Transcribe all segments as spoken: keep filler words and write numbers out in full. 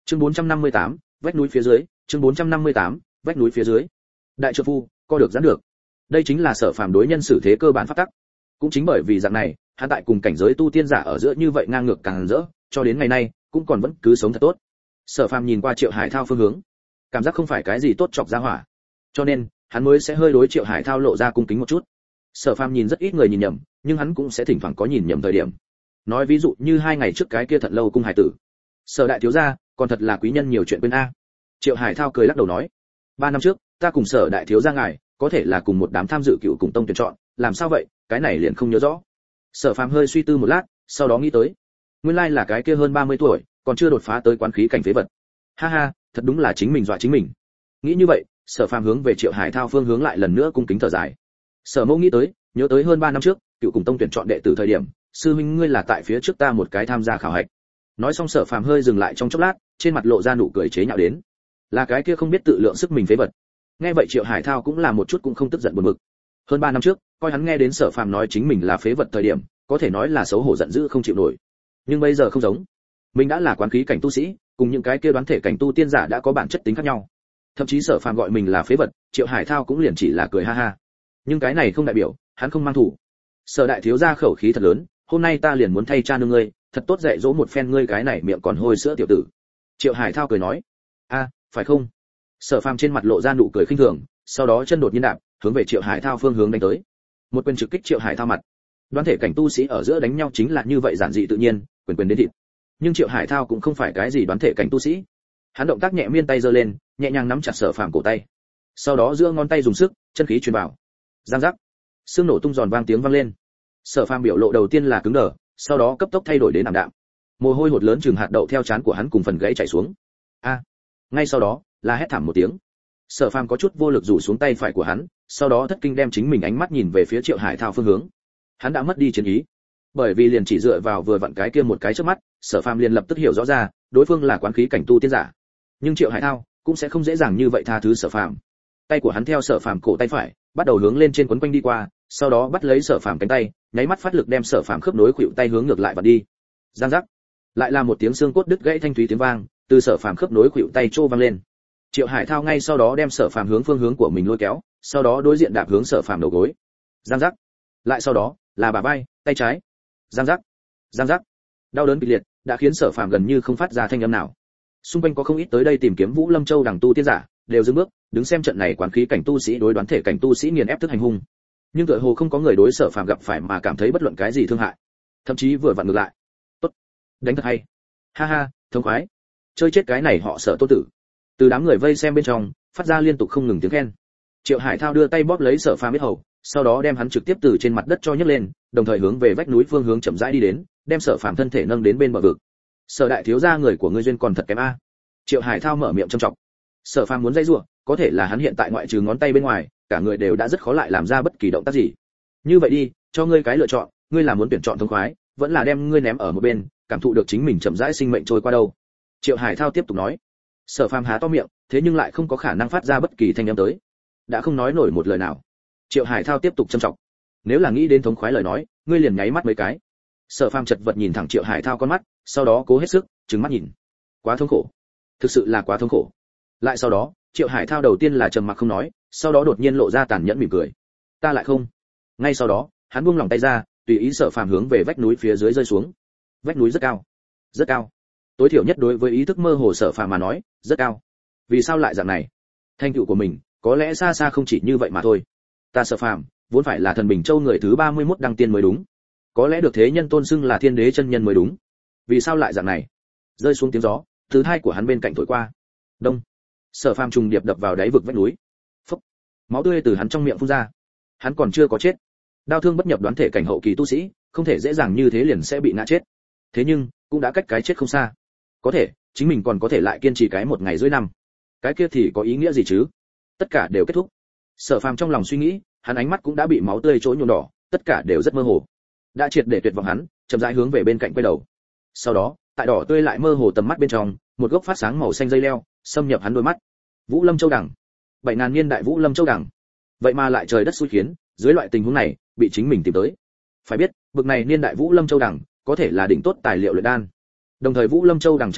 Chương bốn trăm năm mươi tám, vách núi phía dưới, chương bốn trăm năm mươi tám, vách núi phía dưới. Đại trợ phu, co được giãn được. Đây chính là Sở Phàm đối nhân xử thế cơ bản pháp tắc. Cũng chính bởi vì dạng này, hắn tại cùng cảnh giới tu tiên giả ở giữa như vậy ngang ngược càng rỡ, cho đến ngày nay, cũng còn vẫn cứ sống thật tốt. Sở Phàm nhìn qua Triệu Hải Thao phương hướng, cảm giác không phải cái gì tốt chọc ra hỏa, cho nên hắn mới sẽ hơi đối Triệu Hải Thao lộ ra cung kính một chút. Sở Phàm nhìn rất ít người nhìn nhầm, nhưng hắn cũng sẽ thỉnh thoảng có nhìn nhầm thời điểm. Nói ví dụ như hai ngày trước cái kia Thận Lâu cung hải tử. Sở đại thiếu gia, còn thật là quý nhân nhiều chuyện quên a. Triệu Hải Thao cười lắc đầu nói, ba năm trước, ta cùng Sở đại thiếu gia ngài, có thể là cùng một đám tham dự cựu cùng tông tuyển chọn, làm sao vậy, cái này liền không nhớ rõ. Sở Phàm hơi suy tư một lát, sau đó nghĩ tới, nguyên lai là cái kia hơn ba mươi tuổi, còn chưa đột phá tới quán khí cảnh phế vật. Ha ha, thật đúng là chính mình dọa chính mình. Nghĩ như vậy, Sở Phàm hướng về Triệu Hải Thao phương hướng lại lần nữa cung kính thở dài. Sở Mẫu nghĩ tới, nhớ tới hơn ba năm trước, cựu cùng tông tuyển chọn đệ tử thời điểm, sư huynh ngươi là tại phía trước ta một cái tham gia khảo hạch. Nói xong Sở Phàm hơi dừng lại trong chốc lát, trên mặt lộ ra nụ cười chế nhạo đến. Là cái kia không biết tự lượng sức mình phế vật. Nghe vậy Triệu Hải Thao cũng là một chút cũng không tức giận buồn bực. Hơn ba năm trước, coi hắn nghe đến Sở Phàm nói chính mình là phế vật thời điểm, có thể nói là xấu hổ giận dữ không chịu nổi. Nhưng bây giờ không giống, mình đã là quán khí cảnh tu sĩ, cùng những cái kia đoán thể cảnh tu tiên giả đã có bản chất tính khác nhau. Thậm chí Sở Phàm gọi mình là phế vật, Triệu Hải Thao cũng liền chỉ là cười ha ha. Nhưng cái này không đại biểu hắn không mang thủ. Sở đại thiếu gia khẩu khí thật lớn, hôm nay ta liền muốn thay cha nương ngươi, thật tốt dạy dỗ một phen ngươi cái này miệng còn hôi sữa tiểu tử. Triệu Hải Thao cười nói, a, phải không? Sở Phàm trên mặt lộ ra nụ cười khinh thường, sau đó chân đột nhiên đạp, hướng về Triệu Hải Thao phương hướng đánh tới. Một quyền trực kích Triệu Hải Thao mặt. Đoán thể cảnh tu sĩ ở giữa đánh nhau chính là như vậy giản dị tự nhiên, quyền quyền đến thịt. Nhưng Triệu Hải Thao cũng không phải cái gì đoán thể cảnh tu sĩ. Hắn động tác nhẹ miên tay giơ lên, nhẹ nhàng nắm chặt Sở Phàm cổ tay. Sau đó giữa ngón tay dùng sức, chân khí truyền vào. Giang giác. Xương nổ tung giòn vang tiếng vang lên. Sở Phàm biểu lộ đầu tiên là cứng đờ, sau đó cấp tốc thay đổi đến ảm đạm. Mồ hôi hột lớn chừng hạt đậu theo trán của hắn cùng phần gãy chảy xuống. A. Ngay sau đó, là hét thảm một tiếng. Sở Phàm có chút vô lực rủ xuống tay phải của hắn, sau đó thất kinh đem chính mình ánh mắt nhìn về phía Triệu Hải Thao phương hướng. Hắn đã mất đi chiến ý, bởi vì liền chỉ dựa vào vừa vặn cái kia một cái trước mắt, Sở Phàm liền lập tức hiểu rõ ra, đối phương là quán khí cảnh tu tiên giả. Nhưng Triệu Hải Thao cũng sẽ không dễ dàng như vậy tha thứ Sở Phàm. Tay của hắn theo Sở Phàm cổ tay phải, bắt đầu hướng lên trên quấn quanh đi qua, sau đó bắt lấy Sở Phàm cánh tay, nháy mắt phát lực đem Sở Phàm khớp nối khuỷu tay hướng ngược lại và đi. Giang giác. Lại là một tiếng xương cốt đứt gãy thanh thúy tiếng vang, từ Sở Phàm khớp nối khuỷu tay trô vang lên. Triệu Hải Thao ngay sau đó đem Sở Phàm hướng phương hướng của mình lôi kéo, sau đó đối diện đạp hướng Sở Phàm đầu gối. Giang giác. Lại sau đó là bả vai, tay trái. Giang giác. Giang giác. Đau đớn kịch liệt đã khiến Sở Phàm gần như không phát ra thanh âm nào. Xung quanh có không ít tới đây tìm kiếm Vũ Lâm Châu đẳng tu tiên giả, đều dừng bước, đứng xem trận này quán khí cảnh tu sĩ đối đoán thể cảnh tu sĩ nghiền ép thức hành hung. Nhưng tựa hồ không có người đối Sở Phàm gặp phải mà cảm thấy bất luận cái gì thương hại, thậm chí vừa vặn ngược lại. Tốt, đánh thật hay. Ha ha, thống khoái. Chơi chết cái này họ Sở Tô tử. Từ đám người vây xem bên trong, phát ra liên tục không ngừng tiếng khen. Triệu Hải Thao đưa tay bóp lấy Sở Phàm biết hầu, sau đó đem hắn trực tiếp từ trên mặt đất cho nhấc lên, đồng thời hướng về vách núi phương hướng chậm rãi đi đến, đem Sở Phàm thân thể nâng đến bên bờ vực. Sở đại thiếu gia người của ngươi duyên còn thật kém a. Triệu Hải Thao mở miệng trầm trọng. Sở Phàm muốn dây rủa, có thể là hắn hiện tại ngoại trừ ngón tay bên ngoài, cả người đều đã rất khó lại làm ra bất kỳ động tác gì. Như vậy đi, cho ngươi cái lựa chọn, ngươi là muốn tuyển chọn thông khoái, vẫn là đem ngươi ném ở một bên, cảm thụ được chính mình chậm rãi sinh mệnh trôi qua đâu. Triệu Hải Thao tiếp tục nói. Sở Phàm há to miệng, thế nhưng lại không có khả năng phát ra bất kỳ thanh âm tới, đã không nói nổi một lời nào. Triệu Hải Thao tiếp tục châm trọng. Nếu là nghĩ đến thống khoái lời nói, ngươi liền nháy mắt mấy cái. Sở Phàm chật vật nhìn thẳng Triệu Hải Thao con mắt, sau đó cố hết sức trừng mắt nhìn. Quá thống khổ, thực sự là quá thống khổ. Lại sau đó, Triệu Hải Thao đầu tiên là trầm mặc không nói, sau đó đột nhiên lộ ra tàn nhẫn mỉm cười. Ta lại không. Ngay sau đó, hắn buông lỏng tay ra, tùy ý Sở Phàm hướng về vách núi phía dưới rơi xuống. Vách núi rất cao, rất cao. Tối thiểu nhất đối với ý thức mơ hồ Sở Phàm mà nói, rất cao. Vì sao lại dạng này? Thành tựu của mình, có lẽ xa xa không chỉ như vậy mà thôi. Ta Sở Phàm, vốn phải là thần Bình Châu người thứ ba mươi mốt đăng tiên mới đúng. Có lẽ được thế nhân tôn xưng là thiên đế chân nhân mới đúng. Vì sao lại dạng này? Rơi xuống tiếng gió, thứ hai của hắn bên cạnh thổi qua. Đông. Sở Phàm trùng điệp đập vào đáy vực vách núi. Phốc. Máu tươi từ hắn trong miệng phun ra. Hắn còn chưa có chết. Đao thương bất nhập đoán thể cảnh hậu kỳ tu sĩ, không thể dễ dàng như thế liền sẽ bị ngã chết. Thế nhưng, cũng đã cách cái chết không xa. Có thể, chính mình còn có thể lại kiên trì cái một ngày dưới năm. Cái kia thì có ý nghĩa gì chứ? Tất cả đều kết thúc. Sở Phàm trong lòng suy nghĩ, hắn ánh mắt cũng đã bị máu tươi trỗi nhuộm đỏ, tất cả đều rất mơ hồ. Đã triệt để tuyệt vọng hắn, chậm rãi hướng về bên cạnh quay đầu. Sau đó, tại đỏ tươi lại mơ hồ tầm mắt bên trong, một gốc phát sáng màu xanh dây leo xâm nhập hắn đôi mắt. Vũ Lâm Châu đẳng, bảy ngàn niên đại Vũ Lâm Châu đẳng. Vậy mà lại trời đất xui khiến, dưới loại tình huống này, bị chính mình tìm tới. Phải biết, bực này niên đại Vũ Lâm Châu đẳng, có thể là đỉnh tốt tài liệu luyện đan. Đồng thời Vũ Lâm Châu đẳng chất lỏng,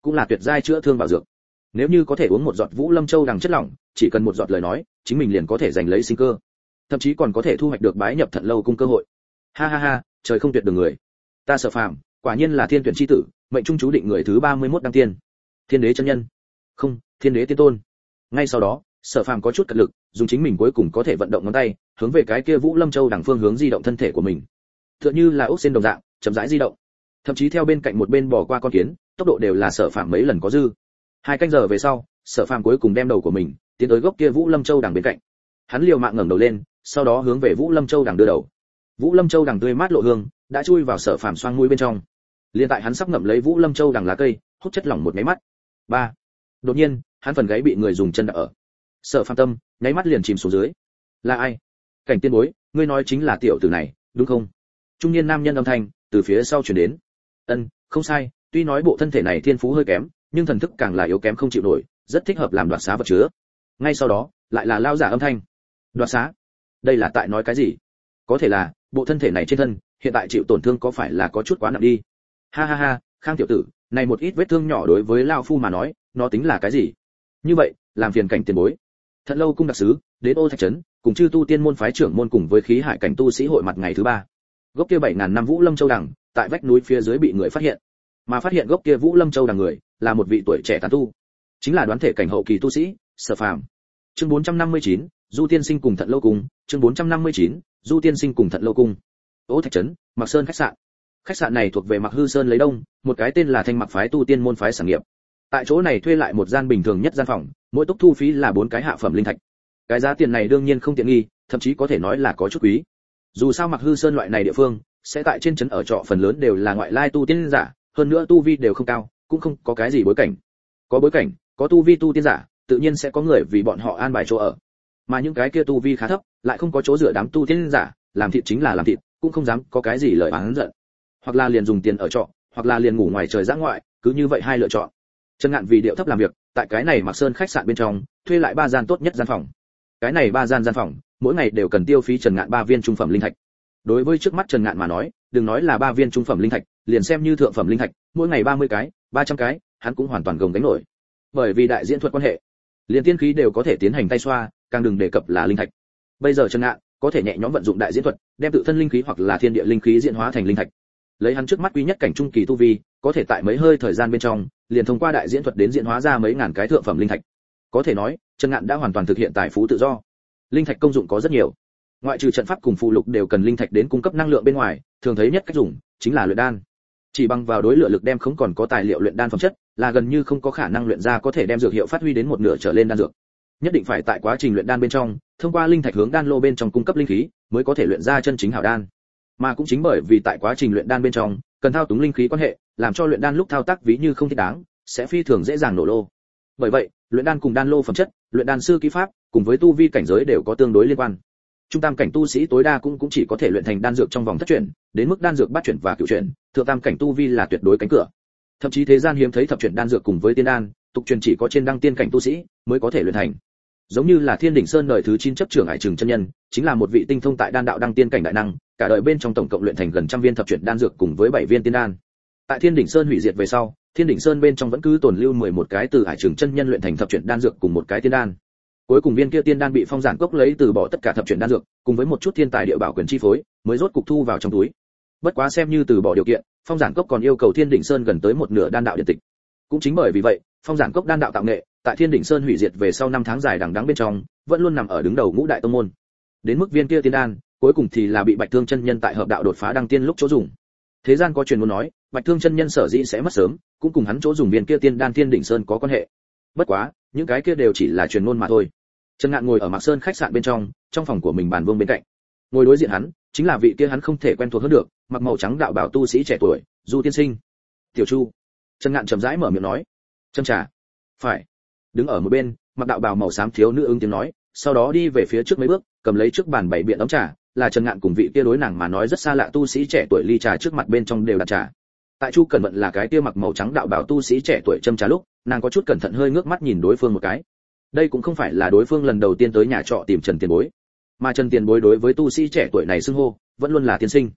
cũng là tuyệt giai chữa thương bảo dược. Nếu như có thể uống một giọt Vũ Lâm Châu đằng chất lỏng, chỉ cần một giọt lời nói, chính mình liền có thể giành lấy sinh cơ, thậm chí còn có thể thu hoạch được bái nhập Thận Lâu cung cơ hội. Ha ha ha, trời không tuyệt đường người. Ta Sở Phàm, quả nhiên là thiên tuyển chi tử, mệnh trung chú định người thứ ba mươi mốt đăng tiên. Thiên đế chân nhân. Không, thiên đế tiên tôn. Ngay sau đó, Sở Phàm có chút cật lực, dùng chính mình cuối cùng có thể vận động ngón tay, hướng về cái kia Vũ Lâm Châu đằng phương hướng di động thân thể của mình. Tựa như là ốc sen đồng dạng, chậm rãi di động. Thậm chí theo bên cạnh một bên bỏ qua con kiến, tốc độ đều là Sở Phàm mấy lần có dư. Hai canh giờ về sau, Sở Phàm cuối cùng đem đầu của mình tiến tới gốc kia Vũ Lâm Châu đằng bên cạnh. Hắn liều mạng ngẩng đầu lên, sau đó hướng về Vũ Lâm Châu đằng đưa đầu. Vũ Lâm Châu đằng tươi mát lộ hương, đã chui vào Sở Phàm xoang mũi bên trong. Liên tại hắn sắp ngậm lấy Vũ Lâm Châu đằng lá cây, hút chất lỏng một cái mắt. Ba. Đột nhiên, hắn phần gáy bị người dùng chân đạp ở. Sở Phàm tâm, nháy mắt liền chìm xuống dưới. Là ai? Cảnh tiên bối, ngươi nói chính là tiểu tử này, đúng không? Trung niên nam nhân âm thanh từ phía sau truyền đến. Ân, không sai, tuy nói bộ thân thể này thiên phú hơi kém, nhưng thần thức càng là yếu kém không chịu nổi, rất thích hợp làm đoạt xá vật chứa. Ngay sau đó, lại là lao giả âm thanh. Đoạt xá? Đây là tại nói cái gì? Có thể là, bộ thân thể này trên thân, hiện tại chịu tổn thương có phải là có chút quá nặng đi? Ha ha ha, Khang tiểu tử, này một ít vết thương nhỏ đối với lão phu mà nói, nó tính là cái gì? Như vậy, làm phiền cảnh tiền bối. Thận Lâu cung đặc sứ, đến Ô Thạch trấn, cùng chư tu tiên môn phái trưởng môn cùng với khí hải cảnh tu sĩ hội mặt ngày thứ ba. Gốc kia bảy ngàn năm Vũ Lâm Châu đằng, tại vách núi phía dưới bị người phát hiện. Mà phát hiện gốc kia Vũ Lâm Châu đằng người, là một vị tuổi trẻ tán tu, chính là đoán thể cảnh hậu kỳ tu sĩ, Sở Phàm. Chương bốn trăm năm mươi chín, Du Tiên Sinh cùng Thận Lâu cung, chương bốn trăm năm mươi chín, Du Tiên Sinh cùng Thận Lâu cung. Ô Thạch trấn, Mặc Sơn khách sạn. Khách sạn này thuộc về Mặc Hư Sơn lấy đông, một cái tên là Thanh Mặc phái tu tiên môn phái sản nghiệp. Tại chỗ này thuê lại một gian bình thường nhất gian phòng, mỗi túc thu phí là bốn cái hạ phẩm linh thạch. Cái giá tiền này đương nhiên không tiện nghi, thậm chí có thể nói là có chút quý. Dù sao Mặc Hư Sơn loại này địa phương, sẽ tại trên trấn ở trọ phần lớn đều là ngoại lai tu tiên giả, hơn nữa tu vi đều không cao, cũng không có cái gì bối cảnh. Có bối cảnh, có tu vi tu tiên giả, tự nhiên sẽ có người vì bọn họ an bài chỗ ở. Mà những cái kia tu vi khá thấp, lại không có chỗ dựa đám tu tiên giả, làm thịt chính là làm thịt, cũng không dám có cái gì lời oán giận. Hoặc là liền dùng tiền ở trọ, hoặc là liền ngủ ngoài trời dã ngoại, cứ như vậy hai lựa chọn. Trần Ngạn vì điệu thấp làm việc, tại cái này Mặc Sơn khách sạn bên trong, thuê lại ba gian tốt nhất gian phòng. Cái này ba gian gian phòng, mỗi ngày đều cần tiêu phí Trần Ngạn ba viên trung phẩm linh thạch. Đối với trước mắt Trần Ngạn mà nói, đừng nói là ba viên trung phẩm linh thạch, liền xem như thượng phẩm linh thạch, mỗi ngày ba mươi cái, ba trăm cái, hắn cũng hoàn toàn gồng gánh nổi. Bởi vì đại diễn thuật quan hệ, liền tiên khí đều có thể tiến hành tay xoa, càng đừng đề cập là linh thạch. Bây giờ Trần Ngạn có thể nhẹ nhõm vận dụng đại diễn thuật, đem tự thân linh khí hoặc là thiên địa linh khí diễn hóa thành linh thạch. Lấy hắn trước mắt quý nhất cảnh trung kỳ tu vi, có thể tại mấy hơi thời gian bên trong, liền thông qua đại diễn thuật đến diễn hóa ra mấy ngàn cái thượng phẩm linh thạch. Có thể nói, Trần Ngạn đã hoàn toàn thực hiện tài phú tự do. Linh thạch công dụng có rất nhiều. Ngoại trừ trận pháp cùng phụ lục đều cần linh thạch đến cung cấp năng lượng bên ngoài, thường thấy nhất cách dùng chính là luyện đan. Chỉ bằng vào đối lựa lực đem không còn có tài liệu luyện đan phẩm chất, là gần như không có khả năng luyện ra có thể đem dược hiệu phát huy đến một nửa trở lên đan dược. Nhất định phải tại quá trình luyện đan bên trong, thông qua linh thạch hướng đan lô bên trong cung cấp linh khí, mới có thể luyện ra chân chính hảo đan. Mà cũng chính bởi vì tại quá trình luyện đan bên trong, cần thao túng linh khí quan hệ, làm cho luyện đan lúc thao tác ví như không thích đáng, sẽ phi thường dễ dàng nổ lô. Bởi vậy, luyện đan cùng đan lô phẩm chất, luyện đan sư kỹ pháp, cùng với tu vi cảnh giới đều có tương đối liên quan. Trung tam cảnh tu sĩ tối đa cũng cũng chỉ có thể luyện thành đan dược trong vòng thất chuyển, đến mức đan dược bát chuyển và cửu chuyển, thượng tam cảnh tu vi là tuyệt đối cánh cửa. Thậm chí thế gian hiếm thấy thập chuyển đan dược cùng với tiên đan, tục truyền chỉ có trên đăng tiên cảnh tu sĩ mới có thể luyện thành. Giống như là Thiên Đỉnh Sơn đời thứ chín chấp trưởng Hải Trừng chân nhân, chính là một vị tinh thông tại đan đạo đăng tiên cảnh đại năng, cả đời bên trong tổng cộng luyện thành gần trăm viên thập chuyển đan dược cùng với bảy viên tiên đan. Tại Thiên Đỉnh Sơn hủy diệt về sau, Thiên Đỉnh Sơn bên trong vẫn cứ tồn lưu mười một cái từ Hải Trừng chân nhân luyện thành thập chuyển đan dược cùng một cái tiên đan. Cuối cùng viên kia tiên đan bị Phong Giản Cốc lấy từ bỏ tất cả thập chuyển đan dược, cùng với một chút thiên tài địa bảo quyền chi phối, mới rốt cục thu vào trong túi. Bất quá xem như từ bỏ điều kiện, Phong Giản Cốc còn yêu cầu Thiên Đỉnh Sơn gần tới một nửa đan đạo điện tịch. Cũng chính bởi vì vậy, Phong Giản Cốc đan đạo tạo nghệ, tại Thiên Đỉnh Sơn hủy diệt về sau năm tháng dài đằng đẵng bên trong, vẫn luôn nằm ở đứng đầu ngũ đại tông môn. Đến mức viên kia tiên đan, cuối cùng thì là bị Bạch Thương chân nhân tại hợp đạo đột phá đăng tiên lúc chỗ dùng. Thế gian có truyền muốn nói, Bạch Thương chân nhân sở dĩ sẽ mất sớm, cũng cùng hắn chỗ dùng viên kia tiên đan Thiên Đỉnh Sơn có quan hệ. Bất quá, những cái kia đều chỉ là truyền ngôn mà thôi. Trần Ngạn ngồi ở Mạc Sơn khách sạn bên trong, trong phòng của mình bàn vương bên cạnh. Ngồi đối diện hắn, chính là vị kia hắn không thể quen thuộc hơn được, mặc màu trắng đạo bảo tu sĩ trẻ tuổi, Du Tiên Sinh. Tiểu Chu. Trần Ngạn chậm rãi mở miệng nói. Châm trà. Phải. Đứng ở một bên, mặc đạo bào màu xám thiếu nữ ứng tiếng nói, sau đó đi về phía trước mấy bước, cầm lấy trước bàn bảy biện ấm trà, là Trần Ngạn cùng vị kia đối nàng mà nói rất xa lạ tu sĩ trẻ tuổi ly trà trước mặt bên trong đều đặt trà. Tại Chu Cẩn Vận là cái kia mặc màu trắng đạo bảo tu sĩ trẻ tuổi châm trà lúc, nàng có chút cẩn thận hơi ngước mắt nhìn đối phương một cái. Đây cũng không phải là đối phương lần đầu tiên tới nhà trọ tìm Trần Tiền Bối, mà Trần Tiền Bối đối với tu sĩ trẻ tuổi này xưng hô, vẫn luôn là tiên sinh.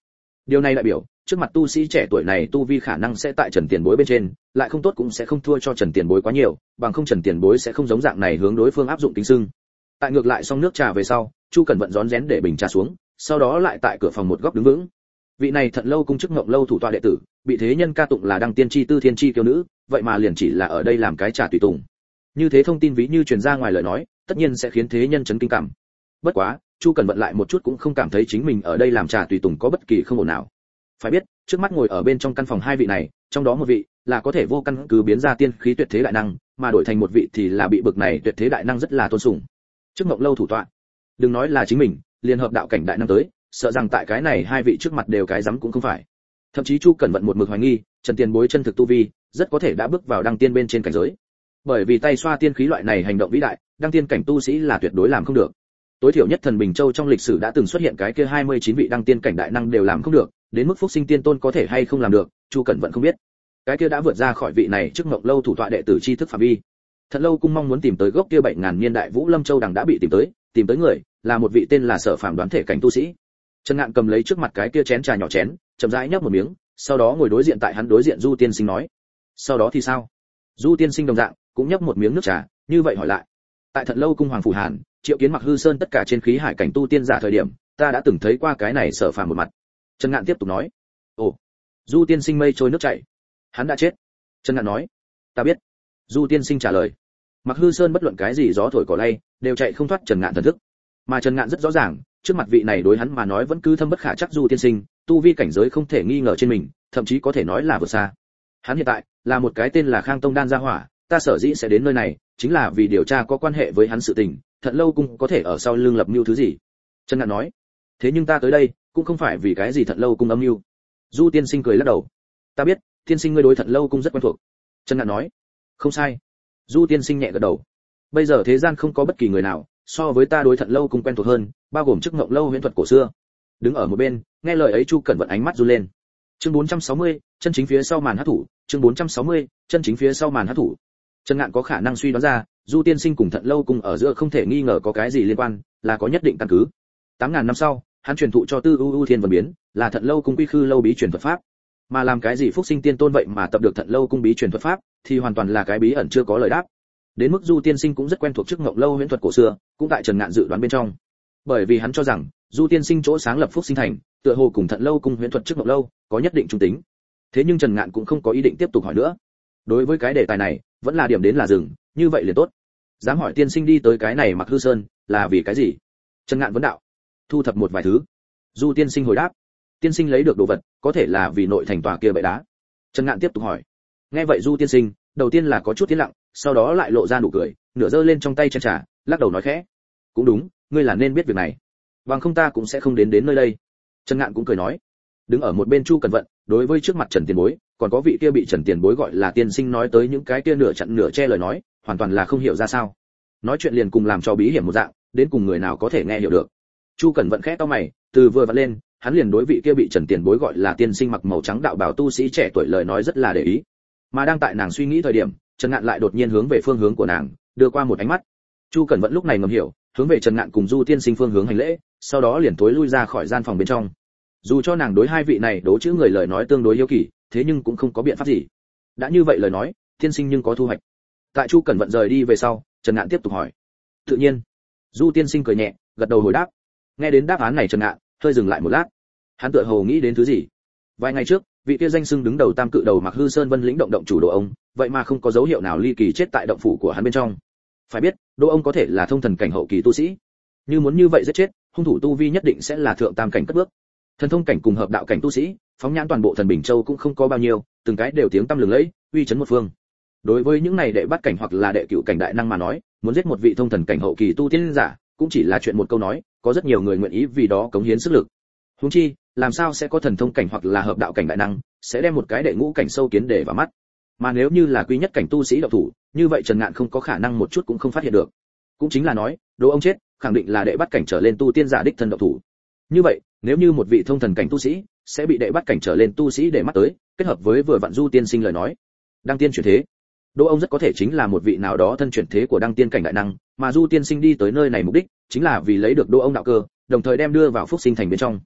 Điều này đại biểu, trước mặt tu sĩ trẻ tuổi này tu vi khả năng sẽ tại Trần Tiền Bối bên trên, lại không tốt cũng sẽ không thua cho Trần Tiền Bối quá nhiều, bằng không Trần Tiền Bối sẽ không giống dạng này hướng đối phương áp dụng kính sưng. Tại ngược lại xong nước trà về sau, Chu Cẩn Vận rón rén để bình trà xuống, sau đó lại tại cửa phòng một góc đứng vững. Vị này Thận Lâu cung chức Ngộng Lâu thủ tọa đệ tử, bị thế nhân ca tụng là đăng tiên chi tư thiên chi kiêu nữ, vậy mà liền chỉ là ở đây làm cái trà tùy tùng. Như thế thông tin ví như truyền ra ngoài lời nói, tất nhiên sẽ khiến thế nhân chấn kinh cảm. Bất quá, Chu Cẩn Vận lại một chút cũng không cảm thấy chính mình ở đây làm trà tùy tùng có bất kỳ không ổn nào. Phải biết, trước mắt ngồi ở bên trong căn phòng hai vị này, trong đó một vị là có thể vô căn cứ biến ra tiên khí tuyệt thế đại năng, mà đổi thành một vị thì là bị bực này tuyệt thế đại năng rất là tôn sùng. Trước Ngộng Lâu thủ tọa, đừng nói là chính mình, liên hợp đạo cảnh đại năng tới, sợ rằng tại cái này hai vị trước mặt đều cái dám cũng không phải. Thậm chí Chu Cẩn Vận một mực hoài nghi, Trần Tiền Bối chân thực tu vi, rất có thể đã bước vào đăng tiên bên trên cảnh giới. Bởi vì tay xoa tiên khí loại này hành động vĩ đại, đăng tiên cảnh tu sĩ là tuyệt đối làm không được. Tối thiểu nhất Thần Bình Châu trong lịch sử đã từng xuất hiện cái kia hai mươi chín vị đăng tiên cảnh đại năng đều làm không được, đến mức Phúc Sinh Tiên Tôn có thể hay không làm được, Chu Cẩn Vận không biết. Cái kia đã vượt ra khỏi vị này trước Ngộng Lâu thủ tọa đệ tử chi thức phạm vi. Thật lâu cung mong muốn tìm tới gốc kia bảy ngàn niên đại Vũ Lâm Châu đằng đã bị tìm tới, tìm tới người là một vị tên là Sở Phàm đoán thể cảnh tu sĩ. Trần Ngạn cầm lấy trước mặt cái kia chén trà nhỏ chén, chậm rãi nhấp một miếng, sau đó ngồi đối diện tại hắn đối diện Du Tiên Sinh nói. Sau đó thì sao? Du Tiên Sinh đồng dạng cũng nhấp một miếng nước trà, như vậy hỏi lại. Tại Thật lâu cung hoàng phủ Hàn, Triệu Kiến Mặc Hư Sơn tất cả trên khí hải cảnh tu tiên giả thời điểm, ta đã từng thấy qua cái này Sở Phàm một mặt. Trần Ngạn tiếp tục nói. Ồ. Du Tiên Sinh mây trôi nước chảy. Hắn đã chết. Trần Ngạn nói. Ta biết. Du Tiên Sinh trả lời. Mặc Hư Sơn bất luận cái gì gió thổi cỏ lay, đều chạy không thoát Trần Ngạn thần thức. Mà Trần Ngạn rất rõ ràng, trước mặt vị này đối hắn mà nói vẫn cứ thâm bất khả trắc Du Tiên Sinh, tu vi cảnh giới không thể nghi ngờ trên mình, thậm chí có thể nói là vượt xa. Hắn hiện tại là một cái tên là Khang Tông Đan gia hỏa, ta sở dĩ sẽ đến nơi này, chính là vì điều tra có quan hệ với hắn sự tình, Thận Lâu cung có thể ở sau lưng lập mưu thứ gì. Trần Ngạn nói. Thế nhưng ta tới đây, cũng không phải vì cái gì Thận Lâu cung âm mưu. Du Tiên Sinh cười lắc đầu. Ta biết, tiên sinh ngươi đối Thận Lâu cung rất quen thuộc. Trần Ngạn nói. Không sai. Du Tiên Sinh nhẹ gật đầu. Bây giờ thế gian không có bất kỳ người nào so với ta đối Thận Lâu cung quen thuộc hơn, bao gồm chức Ngộng Lâu huyễn thuật cổ xưa. Đứng ở một bên, nghe lời ấy Chu Cẩn Vận ánh mắt run lên. Chương bốn trăm sáu mươi, chân chính phía sau màn hắc thủ, chương bốn trăm sáu mươi, chân chính phía sau màn hắc thủ. Trần Ngạn có khả năng suy đoán ra, Du Tiên Sinh cùng Thận Lâu cung ở giữa không thể nghi ngờ có cái gì liên quan, là có nhất định căn cứ. tám ngàn năm sau, hắn truyền thụ cho Tư U U Thiên Vân biến, là Thận Lâu cung quy khư lâu bí truyền thuật pháp. Mà làm cái gì Phúc Sinh Tiên Tôn vậy mà tập được Thận Lâu cung bí truyền thuật pháp, thì hoàn toàn là cái bí ẩn chưa có lời đáp. Đến mức Du Tiên Sinh cũng rất quen thuộc chức Ngộng Lâu huyễn thuật cổ xưa, cũng tại Trần Ngạn dự đoán bên trong. Bởi vì hắn cho rằng, Du Tiên Sinh chỗ sáng lập Phúc Sinh Thành, tựa hồ cùng Thận Lâu cung huyễn thuật chức Ngộng Lâu có nhất định trung tính. Thế nhưng Trần Ngạn cũng không có ý định tiếp tục hỏi nữa. Đối với cái đề tài này, vẫn là điểm đến là dừng, như vậy liền tốt. Dám hỏi tiên sinh đi tới cái này Mặc Hư Sơn, là vì cái gì? Trần Ngạn vấn đạo. Thu thập một vài thứ. Du Tiên Sinh hồi đáp. Tiên sinh lấy được đồ vật, có thể là vì nội thành tòa kia bệ đá. Trần Ngạn tiếp tục hỏi. Nghe vậy Du Tiên Sinh, đầu tiên là có chút tiến lặng, sau đó lại lộ ra nụ cười, nửa giơ lên trong tay chén trà, lắc đầu nói khẽ. Cũng đúng, ngươi là nên biết việc này. Bằng không ta cũng sẽ không đến đến nơi đây. Trần Ngạn cũng cười nói. Đứng ở một bên Chu Cẩn Vận, đối với trước mặt Trần Tiền Bối, còn có vị kia bị Trần Tiền Bối gọi là tiên sinh nói tới những cái kia nửa chặn nửa che lời nói, hoàn toàn là không hiểu ra sao. Nói chuyện liền cùng làm cho bí hiểm một dạng, đến cùng người nào có thể nghe hiểu được. Chu Cẩn Vận khẽ cau mày, từ vừa vặn lên, hắn liền đối vị kia bị Trần Tiền Bối gọi là tiên sinh mặc màu trắng đạo bào tu sĩ trẻ tuổi lời nói rất là để ý. Mà đang tại nàng suy nghĩ thời điểm, Trần Ngạn lại đột nhiên hướng về phương hướng của nàng, đưa qua một ánh mắt. Chu Cẩn Vận lúc này ngầm hiểu, hướng về Trần Ngạn cùng Du tiên sinh phương hướng hành lễ, sau đó liền tối lui ra khỏi gian phòng bên trong. Dù cho nàng đối hai vị này đố chữ người lời nói tương đối hiếu kỳ, thế nhưng cũng không có biện pháp gì. Đã như vậy lời nói, tiên sinh nhưng có thu hoạch. Tại Chu Cẩn Vận rời đi về sau, Trần Ngạn tiếp tục hỏi. Tự nhiên. Du tiên sinh cười nhẹ, gật đầu hồi đáp. Nghe đến đáp án này Trần Ngạn hơi dừng lại một lát. Hắn tựa hồ nghĩ đến thứ gì. Vài ngày trước, vị kia danh xưng đứng đầu tam cự đầu Mặc Hư Sơn Vân lĩnh động động chủ Đỗ ông, vậy mà không có dấu hiệu nào ly kỳ chết tại động phủ của hắn bên trong. Phải biết, Đỗ ông có thể là thông thần cảnh hậu kỳ tu sĩ. Như muốn như vậy giết chết, hung thủ tu vi nhất định sẽ là thượng tam cảnh cất bước. Thần thông cảnh cùng hợp đạo cảnh tu sĩ, phóng nhãn toàn bộ Thần Bình Châu cũng không có bao nhiêu, từng cái đều tiếng tăm lừng lẫy, uy chấn một phương. Đối với những này đệ bắt cảnh hoặc là đệ cửu cảnh đại năng mà nói, muốn giết một vị thông thần cảnh hậu kỳ tu tiên giả, cũng chỉ là chuyện một câu nói, có rất nhiều người nguyện ý vì đó cống hiến sức lực. Huống chi, làm sao sẽ có thần thông cảnh hoặc là hợp đạo cảnh đại năng, sẽ đem một cái đệ ngũ cảnh sâu kiến để vào mắt. Mà nếu như là quý nhất cảnh tu sĩ đạo thủ, như vậy Trần Ngạn không có khả năng một chút cũng không phát hiện được. Cũng chính là nói, Đỗ ông chết, khẳng định là đệ bắt cảnh trở lên tu tiên giả đích thân đạo thủ. Như vậy, nếu như một vị thông thần cảnh tu sĩ sẽ bị đệ bắt cảnh trở lên tu sĩ để mắt tới, kết hợp với vừa vặn Du tiên sinh lời nói, đăng tiên chuyển thế, Đỗ ông rất có thể chính là một vị nào đó thân chuyển thế của đăng tiên cảnh đại năng, mà Du tiên sinh đi tới nơi này mục đích chính là vì lấy được Đỗ ông đạo cơ, đồng thời đem đưa vào Phúc Sinh Thành bên trong.